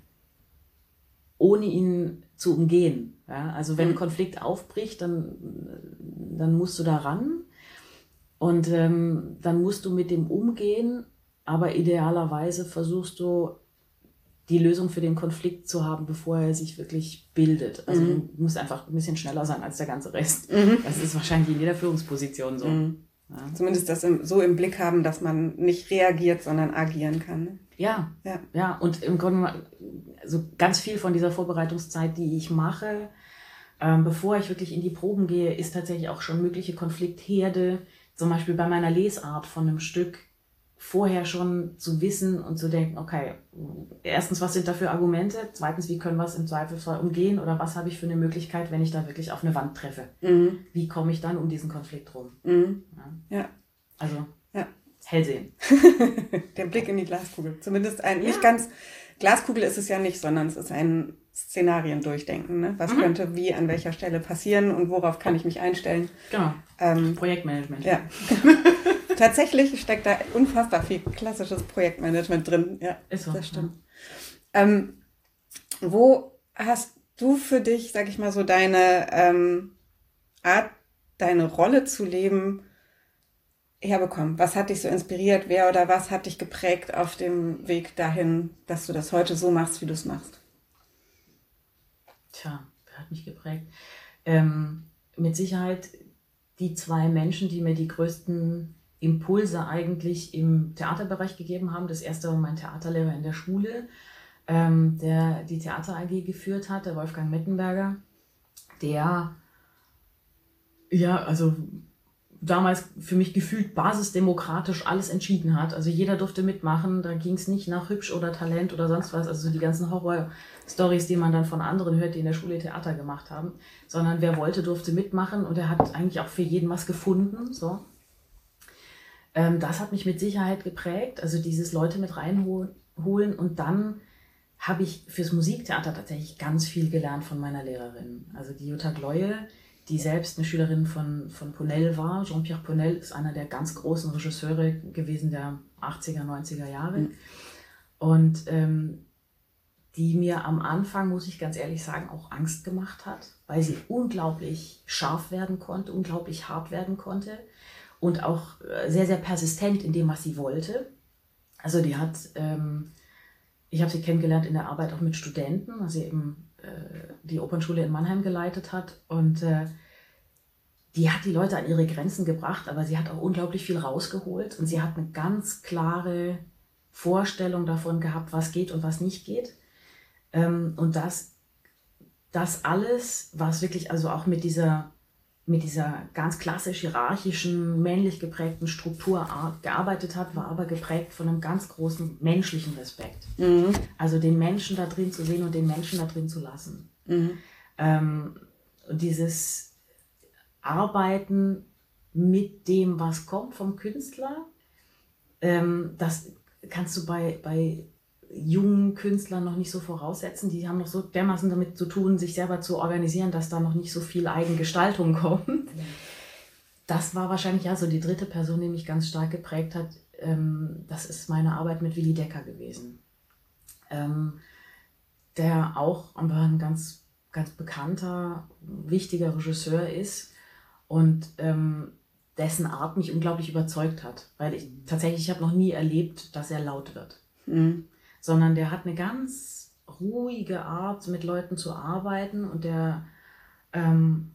ohne ihn zu umgehen. Ja, also wenn mhm. Konflikt aufbricht, dann, dann musst du da ran. Und ähm, dann musst du mit dem umgehen, aber idealerweise versuchst du, die Lösung für den Konflikt zu haben, bevor er sich wirklich bildet. Also mhm. du musst einfach ein bisschen schneller sein als der ganze Rest. Mhm. Das ist wahrscheinlich in jeder Führungsposition so. Mhm. Ja. Zumindest das im, so im Blick haben, dass man nicht reagiert, sondern agieren kann. Ja, ja, ja. Und im Grunde, also ganz viel von dieser Vorbereitungszeit, die ich mache, ähm, bevor ich wirklich in die Proben gehe, ist tatsächlich auch schon mögliche Konfliktherde, zum Beispiel bei meiner Lesart von einem Stück, vorher schon zu wissen und zu denken, okay, erstens, was sind da für Argumente? Zweitens, wie können wir es im Zweifelsfall umgehen? Oder was habe ich für eine Möglichkeit, wenn ich da wirklich auf eine Wand treffe? Mhm. Wie komme ich dann um diesen Konflikt rum? Mhm. Ja. ja. Also, ja. Hellsehen. Der Blick in die Glaskugel. Zumindest ein, ja. nicht ganz, Glaskugel ist es ja nicht, sondern es ist ein Szenarien durchdenken. Ne? Was mhm. könnte wie an welcher Stelle passieren und worauf kann ich mich einstellen? Genau. Ähm, Projektmanagement. Ja. Tatsächlich steckt da unfassbar viel klassisches Projektmanagement drin. Ja, ist so, das stimmt. Ja. Ähm, wo hast du für dich, sag ich mal so, deine ähm, Art, deine Rolle zu leben herbekommen? Was hat dich so inspiriert? Wer oder was hat dich geprägt auf dem Weg dahin, dass du das heute so machst, wie du es machst? Tja, wer hat mich geprägt? Ähm, mit Sicherheit die zwei Menschen, die mir die größten Impulse eigentlich im Theaterbereich gegeben haben. Das erste war mein Theaterlehrer in der Schule, ähm, der die Theater A G geführt hat, der Wolfgang Mettenberger, der ja, also damals für mich gefühlt basisdemokratisch alles entschieden hat. Also jeder durfte mitmachen, da ging es nicht nach hübsch oder Talent oder sonst was, also die ganzen Horror-Stories, die man dann von anderen hört, die in der Schule Theater gemacht haben, sondern wer wollte, durfte mitmachen und er hat eigentlich auch für jeden was gefunden, so. Das hat mich mit Sicherheit geprägt, also dieses Leute mit reinholen. Und dann habe ich fürs Musiktheater tatsächlich ganz viel gelernt von meiner Lehrerin. Also die Jutta Gleue, die selbst eine Schülerin von, von Pournelle war. Jean-Pierre Pournelle ist einer der ganz großen Regisseure gewesen der achtziger, neunziger Jahre. Mhm. Und ähm, die mir am Anfang, muss ich ganz ehrlich sagen, auch Angst gemacht hat, weil sie unglaublich scharf werden konnte, unglaublich hart werden konnte. Und auch sehr, sehr persistent in dem, was sie wollte. Also die hat, ähm, ich habe sie kennengelernt in der Arbeit auch mit Studenten, weil sie eben äh, die Opernschule in Mannheim geleitet hat. Und äh, die hat die Leute an ihre Grenzen gebracht, aber sie hat auch unglaublich viel rausgeholt. Und sie hat eine ganz klare Vorstellung davon gehabt, was geht und was nicht geht. Ähm, und das, das alles, was wirklich also auch mit dieser... mit dieser ganz klassisch hierarchischen, männlich geprägten Struktur gearbeitet hat, war aber geprägt von einem ganz großen menschlichen Respekt. Mhm. Also den Menschen da drin zu sehen und den Menschen da drin zu lassen. Mhm. Ähm, dieses Arbeiten mit dem, was kommt vom Künstler, ähm, das kannst du bei, bei jungen Künstlern noch nicht so voraussetzen. Die haben noch so dermaßen damit zu tun, sich selber zu organisieren, dass da noch nicht so viel Eigengestaltung kommt. Das war wahrscheinlich ja so die dritte Person, die mich ganz stark geprägt hat. Ähm, das ist meine Arbeit mit Willi Decker gewesen. Ähm, der auch aber ein ganz, ganz bekannter, wichtiger Regisseur ist und ähm, dessen Art mich unglaublich überzeugt hat. Weil ich tatsächlich, ich habe noch nie erlebt, dass er laut wird. Mhm. Sondern der hat eine ganz ruhige Art, mit Leuten zu arbeiten und der ähm,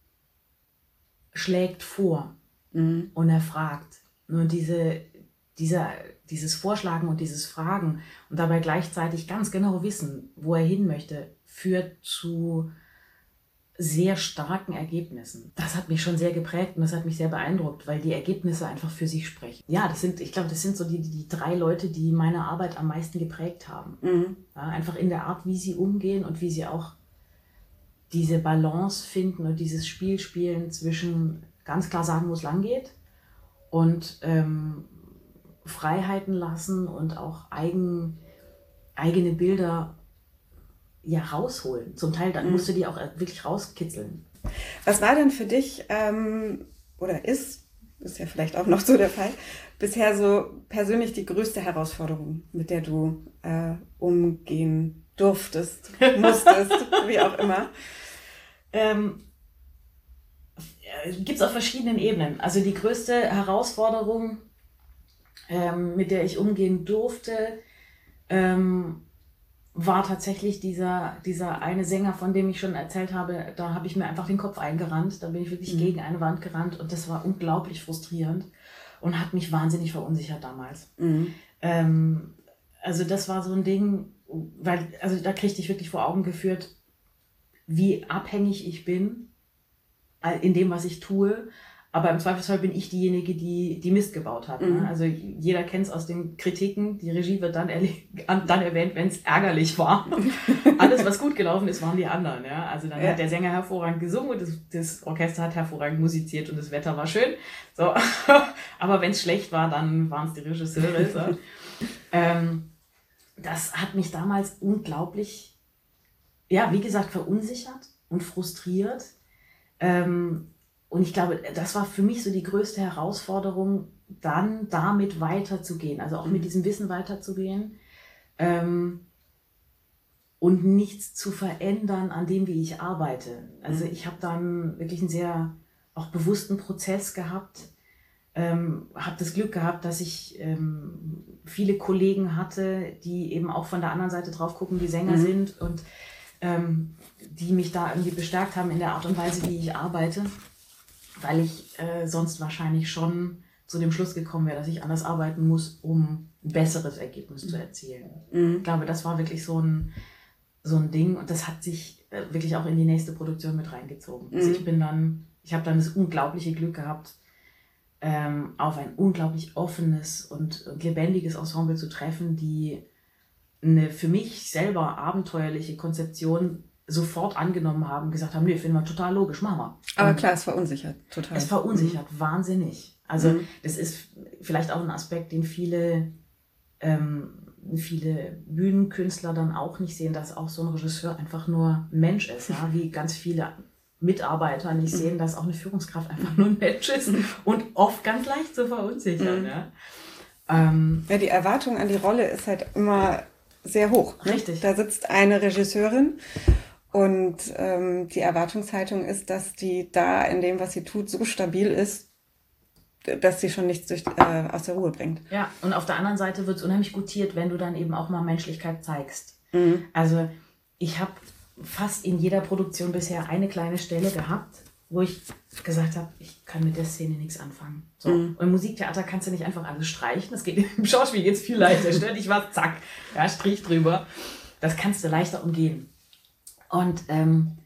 schlägt vor mhm. und er fragt. Nur diese, dieser, dieses Vorschlagen und dieses Fragen und dabei gleichzeitig ganz genau wissen, wo er hin möchte, führt zu sehr starken Ergebnissen. Das hat mich schon sehr geprägt und das hat mich sehr beeindruckt, weil die Ergebnisse einfach für sich sprechen. Ja, das sind, ich glaube, das sind so die, die drei Leute, die meine Arbeit am meisten geprägt haben. Mhm. Ja, einfach in der Art, wie sie umgehen und wie sie auch diese Balance finden und dieses Spiel spielen zwischen ganz klar sagen, wo es lang geht und ähm, Freiheiten lassen und auch eigen, eigene Bilder ja rausholen. Zum Teil dann musst du die auch wirklich rauskitzeln. Was war denn für dich, ähm, oder ist, ist ja vielleicht auch noch so der Fall, bisher so persönlich die größte Herausforderung, mit der du äh, umgehen durftest, musstest, wie auch immer? Ähm, gibt es auf verschiedenen Ebenen. Also die größte Herausforderung, ähm, mit der ich umgehen durfte, ähm, war tatsächlich dieser, dieser eine Sänger, von dem ich schon erzählt habe. Da habe ich mir einfach den Kopf eingerannt. Da bin ich wirklich mhm. gegen eine Wand gerannt und das war unglaublich frustrierend und hat mich wahnsinnig verunsichert damals. Mhm. Ähm, also das war so ein Ding, weil, also da kriegte ich wirklich vor Augen geführt, wie abhängig ich bin in dem, was ich tue. Aber im Zweifelsfall bin ich diejenige, die, die Mist gebaut hat. Mhm. Ne? Also jeder kennt es aus den Kritiken. Die Regie wird dann, dann erwähnt, wenn es ärgerlich war. Alles, was gut gelaufen ist, waren die anderen. Ja? Also dann ja. hat der Sänger hervorragend gesungen und das, das Orchester hat hervorragend musiziert und das Wetter war schön. So. Aber wenn es schlecht war, dann waren es die Regisseure. So. ähm, das hat mich damals unglaublich, ja, wie gesagt, verunsichert und frustriert. Ähm, Und ich glaube, das war für mich so die größte Herausforderung, dann damit weiterzugehen, also auch mit diesem Wissen weiterzugehen ähm, und nichts zu verändern an dem, wie ich arbeite. Also ich habe dann wirklich einen sehr auch bewussten Prozess gehabt, ähm, habe das Glück gehabt, dass ich ähm, viele Kollegen hatte, die eben auch von der anderen Seite drauf gucken, die Sänger mhm. sind und ähm, die mich da irgendwie bestärkt haben in der Art und Weise, wie ich arbeite. Weil ich äh, sonst wahrscheinlich schon zu dem Schluss gekommen wäre, dass ich anders arbeiten muss, um ein besseres Ergebnis zu erzielen. Mhm. Ich glaube, das war wirklich so ein, so ein Ding und das hat sich äh, wirklich auch in die nächste Produktion mit reingezogen. Mhm. Also ich bin dann, ich habe dann das unglaubliche Glück gehabt, ähm, auf ein unglaublich offenes und, und lebendiges Ensemble zu treffen, die eine für mich selber abenteuerliche Konzeption sofort angenommen haben, gesagt haben, nee, finden wir total logisch, machen wir. Aber klar, es verunsichert total. Es verunsichert mhm. wahnsinnig. Also mhm. das ist vielleicht auch ein Aspekt, den viele, ähm, viele Bühnenkünstler dann auch nicht sehen, dass auch so ein Regisseur einfach nur ein Mensch ist, ja? Wie ganz viele Mitarbeiter nicht mhm. sehen, dass auch eine Führungskraft einfach nur ein Mensch ist mhm. und oft ganz leicht zu verunsichern. Mhm. Ja? Ähm, ja, die Erwartung an die Rolle ist halt immer sehr hoch. Ne? Richtig. Da sitzt eine Regisseurin und ähm, die Erwartungshaltung ist, dass die da in dem, was sie tut, so stabil ist, dass sie schon nichts durch, äh, aus der Ruhe bringt. Ja, und auf der anderen Seite wird es unheimlich gutiert, wenn du dann eben auch mal Menschlichkeit zeigst. Mhm. Also ich habe fast in jeder Produktion bisher eine kleine Stelle gehabt, wo ich gesagt habe, ich kann mit der Szene nichts anfangen. So. Mhm. Und im Musiktheater kannst du nicht einfach alles streichen. Das geht im Schauspiel geht's viel leichter. Stell dich was, zack, ja, Strich drüber. Das kannst du leichter umgehen. Und ähm,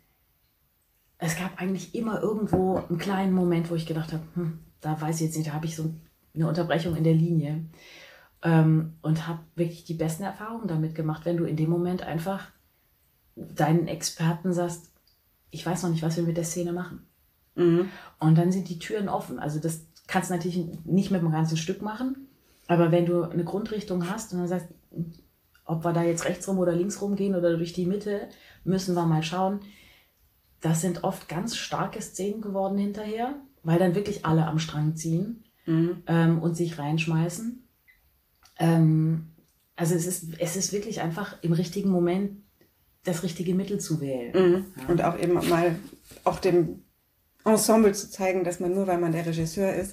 es gab eigentlich immer irgendwo einen kleinen Moment, wo ich gedacht habe, hm, da weiß ich jetzt nicht, da habe ich so eine Unterbrechung in der Linie. Ähm, und habe wirklich die besten Erfahrungen damit gemacht, wenn du in dem Moment einfach deinen Experten sagst, ich weiß noch nicht, was wir mit der Szene machen. Mhm. Und dann sind die Türen offen. Also das kannst du natürlich nicht mit dem ganzen Stück machen, aber wenn du eine Grundrichtung hast und dann sagst, ob wir da jetzt rechts rum oder links rum gehen oder durch die Mitte, müssen wir mal schauen. Das sind oft ganz starke Szenen geworden hinterher, weil dann wirklich alle am Strang ziehen mhm. ähm, und sich reinschmeißen. Ähm, also es ist, es ist wirklich einfach im richtigen Moment das richtige Mittel zu wählen. Mhm. Ja. Und auch eben mal auch dem Ensemble zu zeigen, dass man nur, weil man der Regisseur ist,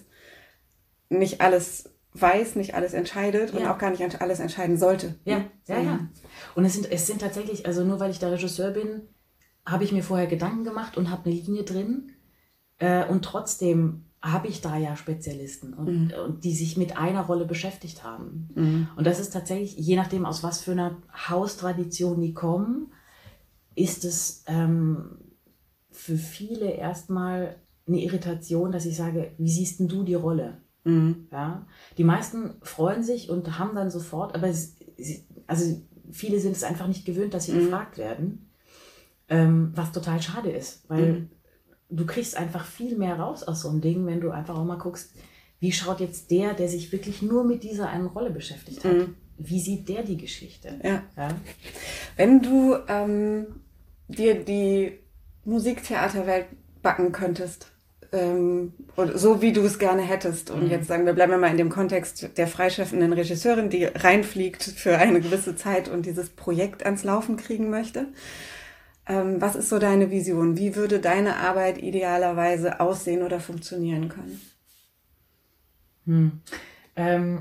nicht alles weiß, nicht alles entscheidet ja. und auch gar nicht alles entscheiden sollte. Ja, ja, ja. Und es sind, es sind tatsächlich, also nur weil ich der Regisseur bin, habe ich mir vorher Gedanken gemacht und habe eine Linie drin äh, und trotzdem habe ich da ja Spezialisten und, mhm. und die sich mit einer Rolle beschäftigt haben. Mhm. Und das ist tatsächlich, je nachdem aus was für einer Haustradition die kommen, ist es ähm, für viele erstmal eine Irritation, dass ich sage, wie siehst denn du die Rolle? Mhm. Ja? Die meisten freuen sich und haben dann sofort, aber sie, also viele sind es einfach nicht gewöhnt, dass sie mhm. gefragt werden, ähm, was total schade ist, weil mhm. du kriegst einfach viel mehr raus aus so einem Ding, wenn du einfach auch mal guckst, wie schaut jetzt der, der sich wirklich nur mit dieser einen Rolle beschäftigt hat, mhm. wie sieht der die Geschichte? Ja. Ja? Wenn du ähm, dir die Musiktheaterwelt backen könntest, ähm, und so wie du es gerne hättest, und mhm. jetzt sagen wir, bleiben wir mal in dem Kontext der freischaffenden Regisseurin, die reinfliegt für eine gewisse Zeit und dieses Projekt ans Laufen kriegen möchte, Ähm, was ist so deine Vision? Wie würde deine Arbeit idealerweise aussehen oder funktionieren können? Hm. Ähm,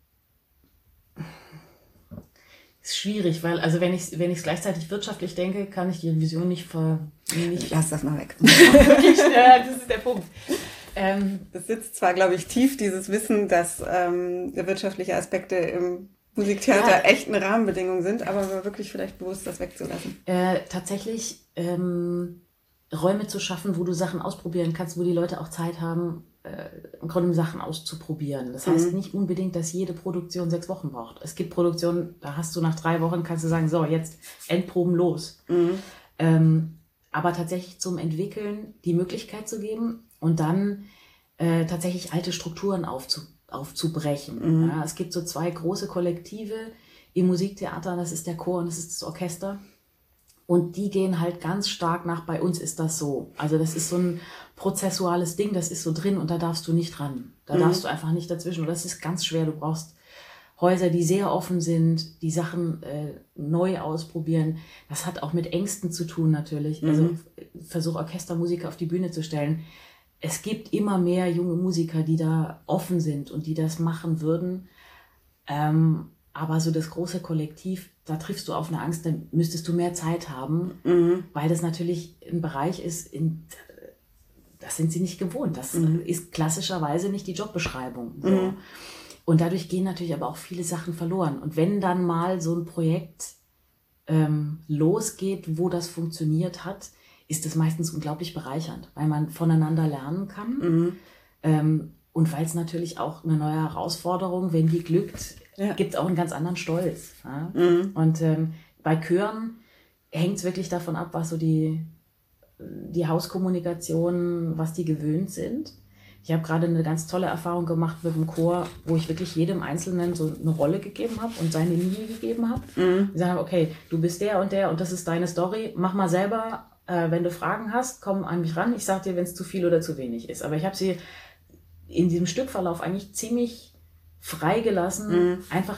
ist schwierig, weil, also wenn ich wenn ich es gleichzeitig wirtschaftlich denke, kann ich die Vision nicht ver... Nicht Lass das mal weg. Ja, das ist der Punkt. Ähm, das sitzt zwar, glaube ich, tief, dieses Wissen, dass ähm, wirtschaftliche Aspekte im Musiktheater ja, echt eine Rahmenbedingung sind, aber mal wirklich vielleicht bewusst das wegzulassen. Äh, tatsächlich ähm, Räume zu schaffen, wo du Sachen ausprobieren kannst, wo die Leute auch Zeit haben, äh, im Grunde Sachen auszuprobieren. Das heißt mhm. nicht unbedingt, dass jede Produktion sechs Wochen braucht. Es gibt Produktionen, da hast du nach drei Wochen, kannst du sagen, so, jetzt Endproben los. Mhm. Ähm, aber tatsächlich zum Entwickeln die Möglichkeit zu geben und dann äh, tatsächlich alte Strukturen aufzubauen. aufzubrechen. Mhm. Ja, es gibt so zwei große Kollektive im Musiktheater, das ist der Chor und das ist das Orchester. Und die gehen halt ganz stark nach, bei uns ist das so. Also das ist so ein prozessuales Ding, das ist so drin und da darfst du nicht ran. Da mhm. darfst du einfach nicht dazwischen. Und das ist ganz schwer. Du brauchst Häuser, die sehr offen sind, die Sachen äh, neu ausprobieren. Das hat auch mit Ängsten zu tun natürlich. Mhm. Also versuch Orchestermusiker auf die Bühne zu stellen. Es gibt immer mehr junge Musiker, die da offen sind und die das machen würden. Ähm, aber so das große Kollektiv, da triffst du auf eine Angst, dann müsstest du mehr Zeit haben, mhm. weil das natürlich ein Bereich ist, in, das sind sie nicht gewohnt. Das mhm. ist klassischerweise nicht die Jobbeschreibung. So. Mhm. Und dadurch gehen natürlich aber auch viele Sachen verloren. Und wenn dann mal so ein Projekt ähm, losgeht, wo das funktioniert hat, ist das meistens unglaublich bereichernd, weil man voneinander lernen kann. Mhm. Ähm, und weil es natürlich auch eine neue Herausforderung, wenn die glückt, ja. gibt es auch einen ganz anderen Stolz. Ja? Mhm. Und ähm, bei Chören hängt es wirklich davon ab, was so die, die Hauskommunikation, was die gewöhnt sind. Ich habe gerade eine ganz tolle Erfahrung gemacht mit dem Chor, wo ich wirklich jedem Einzelnen so eine Rolle gegeben habe und seine Linie gegeben habe. Mhm. Die sagen, okay, du bist der und der und das ist deine Story, mach mal selber. Äh, wenn du Fragen hast, komm an mich ran. Ich sag dir, wenn es zu viel oder zu wenig ist. Aber ich habe sie in diesem Stückverlauf eigentlich ziemlich freigelassen, mhm. einfach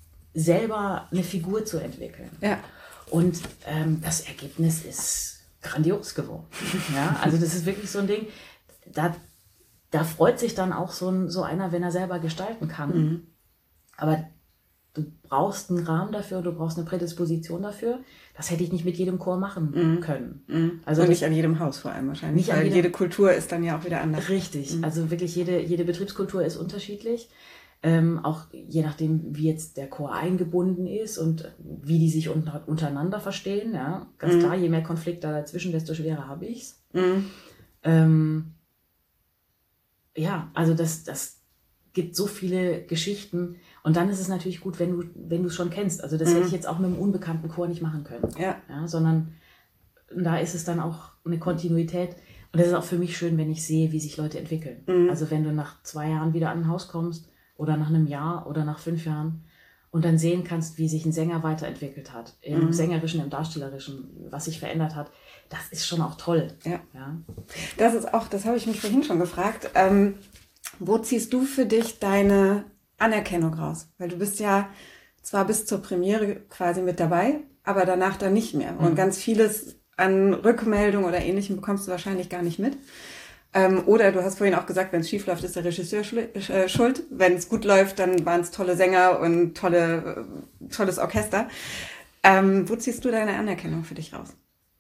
selber eine Figur zu entwickeln. Ja. Und ähm, das Ergebnis ist grandios geworden. Ja, also das ist wirklich so ein Ding, da, da freut sich dann auch so, ein, so einer, wenn er selber gestalten kann. Mhm. Aber du brauchst einen Rahmen dafür, du brauchst eine Prädisposition dafür. Das hätte ich nicht mit jedem Chor machen mhm. können. Mhm. Also und nicht an jedem Haus vor allem wahrscheinlich, nicht weil jedem, jede Kultur ist dann ja auch wieder anders. Richtig, mhm. also wirklich jede, jede Betriebskultur ist unterschiedlich. Ähm, auch je nachdem, wie jetzt der Chor eingebunden ist und wie die sich unter, untereinander verstehen. Ja, ganz mhm. klar, je mehr Konflikt da dazwischen, desto schwerer habe ich's. Mhm. Ähm, ja, also das, das gibt so viele Geschichten. Und dann ist es natürlich gut, wenn du wenn du es schon kennst. Also das mhm. hätte ich jetzt auch mit einem unbekannten Chor nicht machen können. Ja. Ja, sondern da ist es dann auch eine Kontinuität. Und das ist auch für mich schön, wenn ich sehe, wie sich Leute entwickeln. Mhm. Also wenn du nach zwei Jahren wieder an ein Haus kommst oder nach einem Jahr oder nach fünf Jahren und dann sehen kannst, wie sich ein Sänger weiterentwickelt hat. Im mhm. Sängerischen, im Darstellerischen, was sich verändert hat. Das ist schon auch toll. Ja. Ja. Das ist auch, das habe ich mich vorhin schon gefragt. Ähm, wo ziehst du für dich deine Anerkennung raus? Weil du bist ja zwar bis zur Premiere quasi mit dabei, aber danach dann nicht mehr. Mhm. Und ganz vieles an Rückmeldung oder Ähnlichem bekommst du wahrscheinlich gar nicht mit. Ähm, oder du hast vorhin auch gesagt, wenn es schief läuft, ist der Regisseur schuld. Wenn es gut läuft, dann waren es tolle Sänger und tolle, tolles Orchester. Ähm, wo ziehst du deine Anerkennung für dich raus?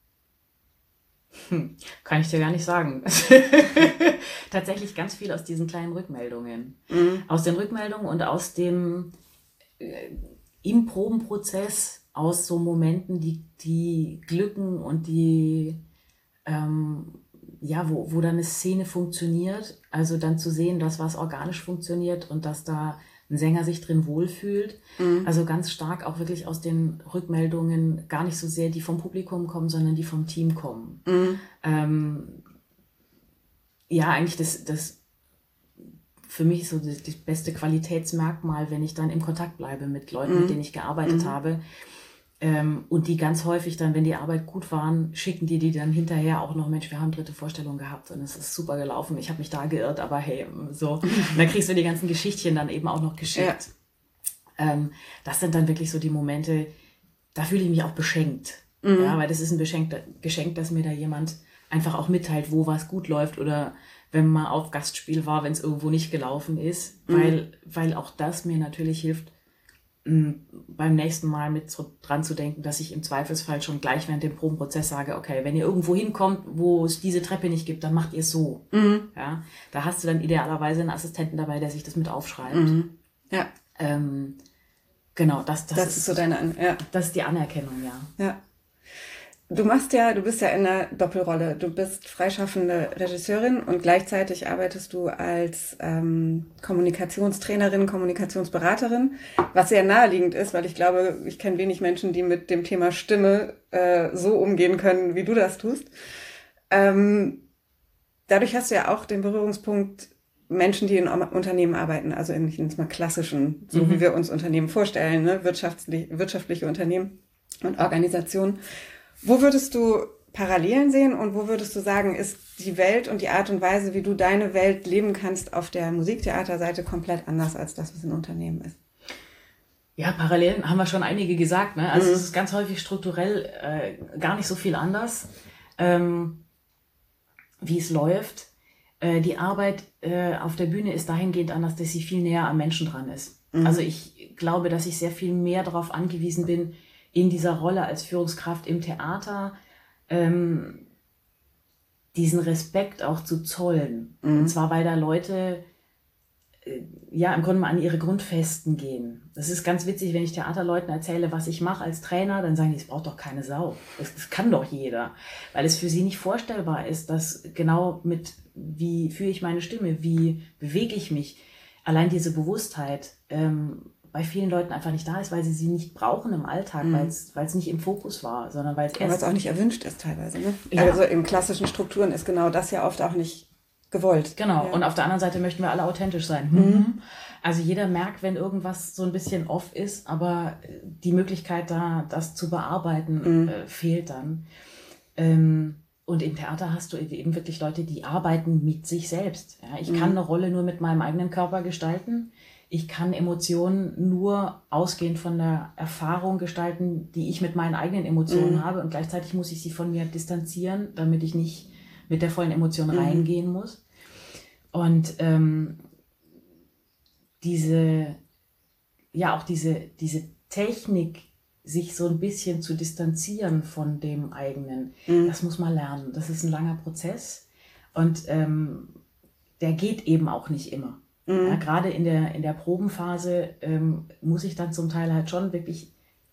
Hm, kann ich dir gar nicht sagen. Tatsächlich ganz viel aus diesen kleinen Rückmeldungen. Mhm. Aus den Rückmeldungen und aus dem äh, im Probenprozess, aus so Momenten, die, die glücken und die ähm, ja, wo, wo dann eine Szene funktioniert. Also dann zu sehen, dass was organisch funktioniert und dass da ein Sänger sich drin wohlfühlt. Mhm. Also ganz stark auch wirklich aus den Rückmeldungen, gar nicht so sehr die vom Publikum kommen, sondern die vom Team kommen. Mhm. Ähm, ja, eigentlich das, das für mich so das, das beste Qualitätsmerkmal, wenn ich dann im Kontakt bleibe mit Leuten, mhm. mit denen ich gearbeitet mhm. habe. Ähm, und die ganz häufig dann, wenn die Arbeit gut waren, schicken die die dann hinterher auch noch, Mensch, wir haben dritte Vorstellung gehabt und es ist super gelaufen, ich habe mich da geirrt, aber hey, so. Und dann kriegst du die ganzen Geschichtchen dann eben auch noch geschickt. Ja. Ähm, das sind dann wirklich so die Momente, da fühle ich mich auch beschenkt. Mhm. Ja, weil das ist ein Geschenk, Geschenk, dass mir da jemand einfach auch mitteilt, wo was gut läuft oder wenn man auf Gastspiel war, wenn es irgendwo nicht gelaufen ist, mhm. weil, weil auch das mir natürlich hilft, mh, beim nächsten Mal mit so dran zu denken, dass ich im Zweifelsfall schon gleich während dem Probenprozess sage, okay, wenn ihr irgendwo hinkommt, wo es diese Treppe nicht gibt, dann macht ihr es so. Mhm. Ja, da hast du dann idealerweise einen Assistenten dabei, der sich das mit aufschreibt. Mhm. Ja. Ähm, genau, das, das, das ist, ist so deine An- ja. Das ist die Anerkennung, ja. Ja. Du machst ja, du bist ja in einer Doppelrolle. Du bist freischaffende Regisseurin und gleichzeitig arbeitest du als ähm, Kommunikationstrainerin, Kommunikationsberaterin, was sehr naheliegend ist, weil ich glaube, ich kenne wenig Menschen, die mit dem Thema Stimme äh, so umgehen können, wie du das tust. Ähm, dadurch hast du ja auch den Berührungspunkt Menschen, die in Unternehmen arbeiten, also in, ich nenne es mal klassischen, so mhm. wie wir uns Unternehmen vorstellen, ne? wirtschaftlich, wirtschaftliche Unternehmen und Organisationen. Wo würdest du Parallelen sehen und wo würdest du sagen, ist die Welt und die Art und Weise, wie du deine Welt leben kannst, auf der Musiktheaterseite komplett anders als das, was in Unternehmen ist? Ja, Parallelen haben wir schon einige gesagt. Ne? Also mhm. es ist ganz häufig strukturell äh, gar nicht so viel anders, ähm, wie es läuft. Äh, die Arbeit äh, auf der Bühne ist dahingehend anders, dass sie viel näher am Menschen dran ist. Mhm. Also ich glaube, dass ich sehr viel mehr darauf angewiesen bin, in dieser Rolle als Führungskraft im Theater ähm, diesen Respekt auch zu zollen. Mhm. Und zwar, weil da Leute äh, ja im Grunde mal an ihre Grundfesten gehen. Das ist ganz witzig, wenn ich Theaterleuten erzähle, was ich mache als Trainer, dann sagen die, es braucht doch keine Sau. Das, das kann doch jeder. Weil es für sie nicht vorstellbar ist, dass genau mit, wie führe ich meine Stimme, wie bewege ich mich, allein diese Bewusstheit ähm, bei vielen Leuten einfach nicht da ist, weil sie sie nicht brauchen im Alltag, mhm. weil es nicht im Fokus war, sondern weil es erst... Weil es auch nicht erwünscht ist teilweise. Ne? Ja. Also in klassischen Strukturen ist genau das ja oft auch nicht gewollt. Genau, ja. Und auf der anderen Seite möchten wir alle authentisch sein. Mhm. Also jeder merkt, wenn irgendwas so ein bisschen off ist, aber die Möglichkeit da, das zu bearbeiten, mhm. äh, fehlt dann. Ähm, und im Theater hast du eben wirklich Leute, die arbeiten mit sich selbst. Ja, ich mhm. kann eine Rolle nur mit meinem eigenen Körper gestalten. Ich kann Emotionen nur ausgehend von der Erfahrung gestalten, die ich mit meinen eigenen Emotionen mhm. habe. Und gleichzeitig muss ich sie von mir distanzieren, damit ich nicht mit der vollen Emotion mhm. reingehen muss. Und ähm, diese, ja auch diese, diese Technik, sich so ein bisschen zu distanzieren von dem eigenen, mhm. das muss man lernen. Das ist ein langer Prozess und ähm, der geht eben auch nicht immer. Mhm. Ja, gerade in der, in der Probenphase ähm, muss ich dann zum Teil halt schon wirklich,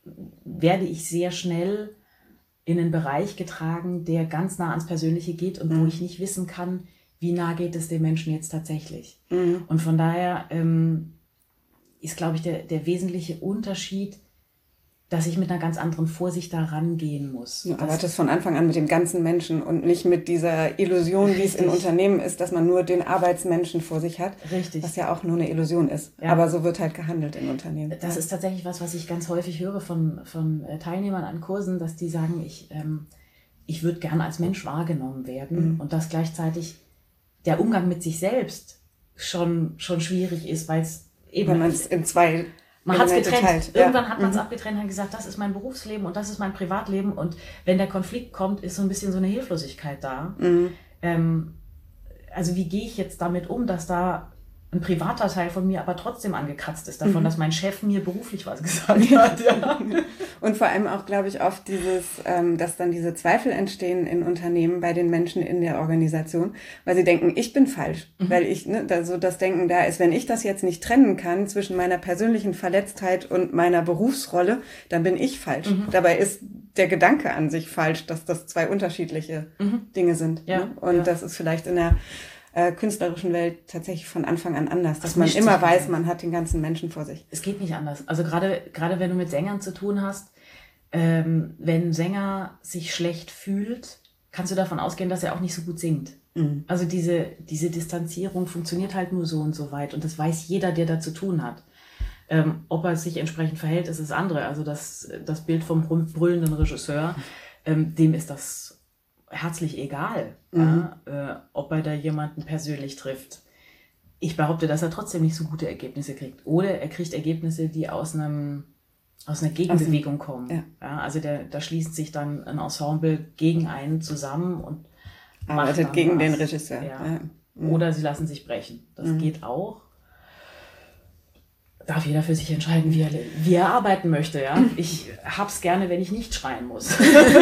werde ich sehr schnell in einen Bereich getragen, der ganz nah ans Persönliche geht und mhm. wo ich nicht wissen kann, wie nah geht es dem Menschen jetzt tatsächlich. Mhm. Und von daher ähm, ist, glaube ich, der, der wesentliche Unterschied, dass ich mit einer ganz anderen Vorsicht da rangehen muss. Du arbeitest von Anfang an mit dem ganzen Menschen und nicht mit dieser Illusion, Richtig. Wie es in Unternehmen ist, dass man nur den Arbeitsmenschen vor sich hat. Richtig. Was ja auch nur eine Illusion ist. Ja. Aber so wird halt gehandelt in Unternehmen. Das ist tatsächlich was, was ich ganz häufig höre von, von Teilnehmern an Kursen, dass die sagen, ich, ähm, ich würde gerne als Mensch wahrgenommen werden mhm. und dass gleichzeitig der Umgang mit sich selbst schon, schon schwierig ist, weil es eben... Wenn man es in zwei... Man hat es getrennt. Teilt. Irgendwann ja. hat man es mhm. abgetrennt und gesagt, das ist mein Berufsleben und das ist mein Privatleben. Und wenn der Konflikt kommt, ist so ein bisschen so eine Hilflosigkeit da. Mhm. Ähm, also wie gehe ich jetzt damit um, dass da ein privater Teil von mir aber trotzdem angekratzt ist davon, mhm. dass mein Chef mir beruflich was gesagt hat. Ja. Und vor allem auch, glaube ich, oft dieses, ähm, dass dann diese Zweifel entstehen in Unternehmen bei den Menschen in der Organisation, weil sie denken, ich bin falsch, mhm. weil ich, ne, da so das Denken da ist, wenn ich das jetzt nicht trennen kann zwischen meiner persönlichen Verletztheit und meiner Berufsrolle, dann bin ich falsch. Mhm. Dabei ist der Gedanke an sich falsch, dass das zwei unterschiedliche mhm. Dinge sind. Ja. Ne? Und ja. das ist vielleicht in der Äh, künstlerischen Welt tatsächlich von Anfang an anders, dass man immer weiß, man hat den ganzen Menschen vor sich. Es geht nicht anders. Also gerade gerade wenn du mit Sängern zu tun hast, ähm, wenn ein Sänger sich schlecht fühlt, kannst du davon ausgehen, dass er auch nicht so gut singt. Mhm. Also diese diese Distanzierung funktioniert halt nur so und so weit und das weiß jeder, der da zu tun hat. Ähm, ob er sich entsprechend verhält, ist das andere. Also das das Bild vom brüllenden Regisseur, ähm, dem ist das herzlich egal, mhm. ja, äh, ob er da jemanden persönlich trifft. Ich behaupte, dass er trotzdem nicht so gute Ergebnisse kriegt. Oder er kriegt Ergebnisse, die aus einem aus einer Gegenbewegung kommen. Ja. Ja, also der, da schließt sich dann ein Ensemble gegen einen zusammen und arbeitet gegen was. den Regisseur. Ja. Ja. Oder sie lassen sich brechen. Das Mhm. geht auch. Darf jeder für sich entscheiden, wie er, wie er arbeiten möchte. Ja? Ich hab's gerne, wenn ich nicht schreien muss.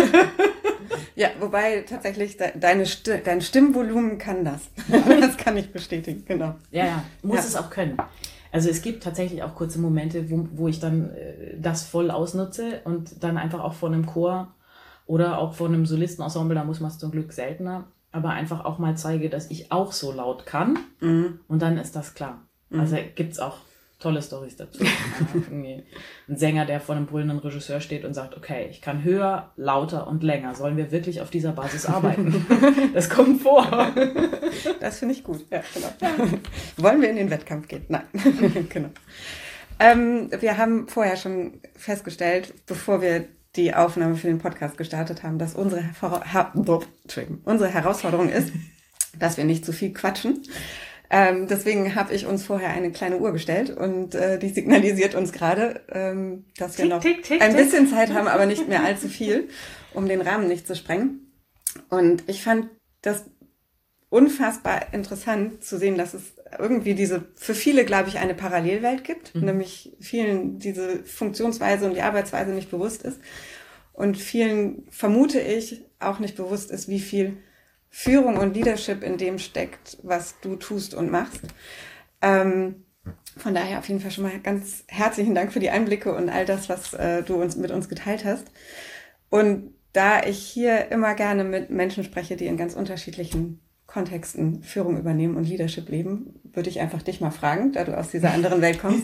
Ja, wobei tatsächlich de- deine Sti- dein Stimmvolumen kann das. Das kann ich bestätigen, genau. Ja, ja, muss Ja. es auch können. Also es gibt tatsächlich auch kurze Momente, wo, wo ich dann äh, das voll ausnutze und dann einfach auch vor einem Chor oder auch vor einem Solistenensemble, da muss man es zum Glück seltener, aber einfach auch mal zeige, dass ich auch so laut kann Mhm. und dann ist das klar. Mhm. Also gibt's auch tolle Storys dazu. Ja, irgendwie ein Sänger, der vor einem brüllenden Regisseur steht und sagt, okay, ich kann höher, lauter und länger. Sollen wir wirklich auf dieser Basis arbeiten? Das kommt vor. Das finde ich gut. Ja, genau. Wollen wir in den Wettkampf gehen? Nein. Genau. Ähm, wir haben vorher schon festgestellt, bevor wir die Aufnahme für den Podcast gestartet haben, dass unsere, Her- Her- Entschuldigung, unsere Herausforderung ist, dass wir nicht zu viel quatschen. Ähm, deswegen habe ich uns vorher eine kleine Uhr gestellt und äh, die signalisiert uns gerade, ähm, dass wir Tick, noch tick, tick, ein tick. bisschen Zeit haben, aber nicht mehr allzu viel, um den Rahmen nicht zu sprengen. Und ich fand das unfassbar interessant zu sehen, dass es irgendwie diese, für viele, glaube ich, eine Parallelwelt gibt, Mhm. nämlich vielen diese Funktionsweise und die Arbeitsweise nicht bewusst ist. Und vielen, vermute ich, auch nicht bewusst ist, wie viel Führung und Leadership in dem steckt, was du tust und machst. Ähm, von daher auf jeden Fall schon mal ganz herzlichen Dank für die Einblicke und all das, was äh, du uns mit uns geteilt hast. Und da ich hier immer gerne mit Menschen spreche, die in ganz unterschiedlichen Kontexten Führung übernehmen und Leadership leben, würde ich einfach dich mal fragen, da du aus dieser anderen Welt kommst.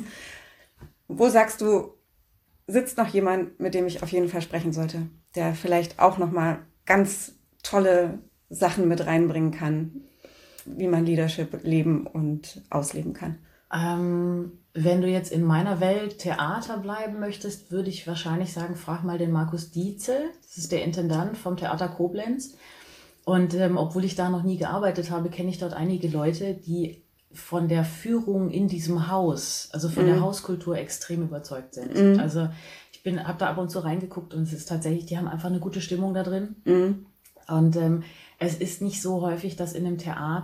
Wo sagst du, sitzt noch jemand, mit dem ich auf jeden Fall sprechen sollte, der vielleicht auch nochmal ganz tolle Sachen mit reinbringen kann, wie man Leadership leben und ausleben kann? Ähm, wenn du jetzt in meiner Welt Theater bleiben möchtest, würde ich wahrscheinlich sagen, frag mal den Markus Dietzel. Das ist der Intendant vom Theater Koblenz. Und ähm, obwohl ich da noch nie gearbeitet habe, kenne ich dort einige Leute, die von der Führung in diesem Haus, also von Mhm. der Hauskultur extrem überzeugt sind. Mhm. Also ich bin, habe da ab und zu reingeguckt und es ist tatsächlich, die haben einfach eine gute Stimmung da drin. Mhm. Und ähm, es ist nicht so häufig, dass in einem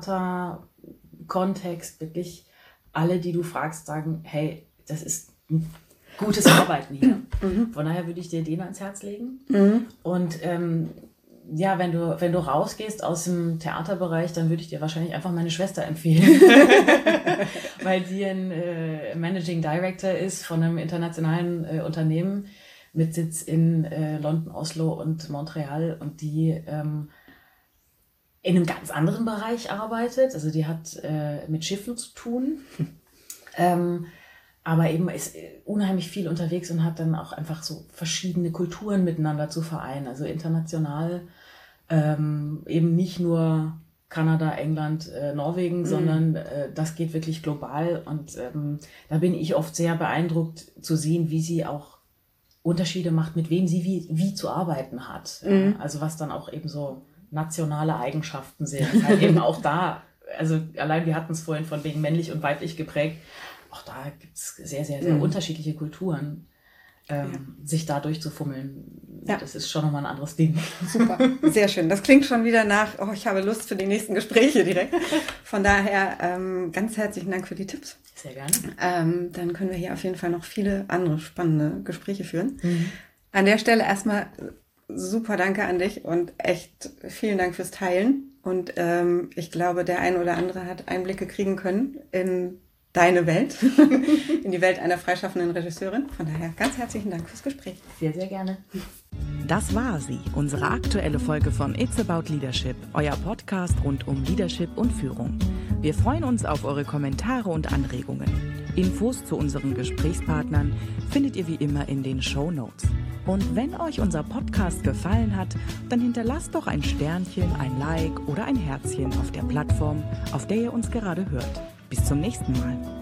Theaterkontext wirklich alle, die du fragst, sagen, hey, das ist ein gutes Arbeiten hier. Mhm. Von daher würde ich dir den ans Herz legen. Mhm. Und ähm, ja, wenn du, wenn du rausgehst aus dem Theaterbereich, dann würde ich dir wahrscheinlich einfach meine Schwester empfehlen. Weil die ein äh, Managing Director ist von einem internationalen äh, Unternehmen mit Sitz in äh, London, Oslo und Montreal und die ähm, in einem ganz anderen Bereich arbeitet. Also die hat äh, mit Schiffen zu tun, ähm, aber eben ist unheimlich viel unterwegs und hat dann auch einfach so verschiedene Kulturen miteinander zu vereinen. Also international, ähm, eben nicht nur Kanada, England, äh, Norwegen, Mhm. sondern äh, das geht wirklich global. Und ähm, da bin ich oft sehr beeindruckt zu sehen, wie sie auch Unterschiede macht, mit wem sie wie, wie zu arbeiten hat. Mhm. Ja, also was dann auch eben so nationale Eigenschaften sind. Halt eben auch da, also allein wir hatten es vorhin von wegen männlich und weiblich geprägt, auch da gibt es sehr, sehr, sehr Mhm. unterschiedliche Kulturen. Ähm, Ja. Sich da durchzufummeln, Ja. das ist schon nochmal ein anderes Ding. Super, sehr schön. Das klingt schon wieder nach, oh, ich habe Lust für die nächsten Gespräche direkt. Von daher ähm, ganz herzlichen Dank für die Tipps. Sehr gerne. Ähm, dann können wir hier auf jeden Fall noch viele andere spannende Gespräche führen. Mhm. An der Stelle erstmal super Danke an dich und echt vielen Dank fürs Teilen. Und ähm, ich glaube, der ein oder andere hat Einblicke kriegen können in deine Welt, in die Welt einer freischaffenden Regisseurin. Von daher ganz herzlichen Dank fürs Gespräch. Sehr, sehr gerne. Das war sie, unsere aktuelle Folge von It's About Leadership, euer Podcast rund um Leadership und Führung. Wir freuen uns auf eure Kommentare und Anregungen. Infos zu unseren Gesprächspartnern findet ihr wie immer in den Shownotes. Und wenn euch unser Podcast gefallen hat, dann hinterlasst doch ein Sternchen, ein Like oder ein Herzchen auf der Plattform, auf der ihr uns gerade hört. Bis zum nächsten Mal.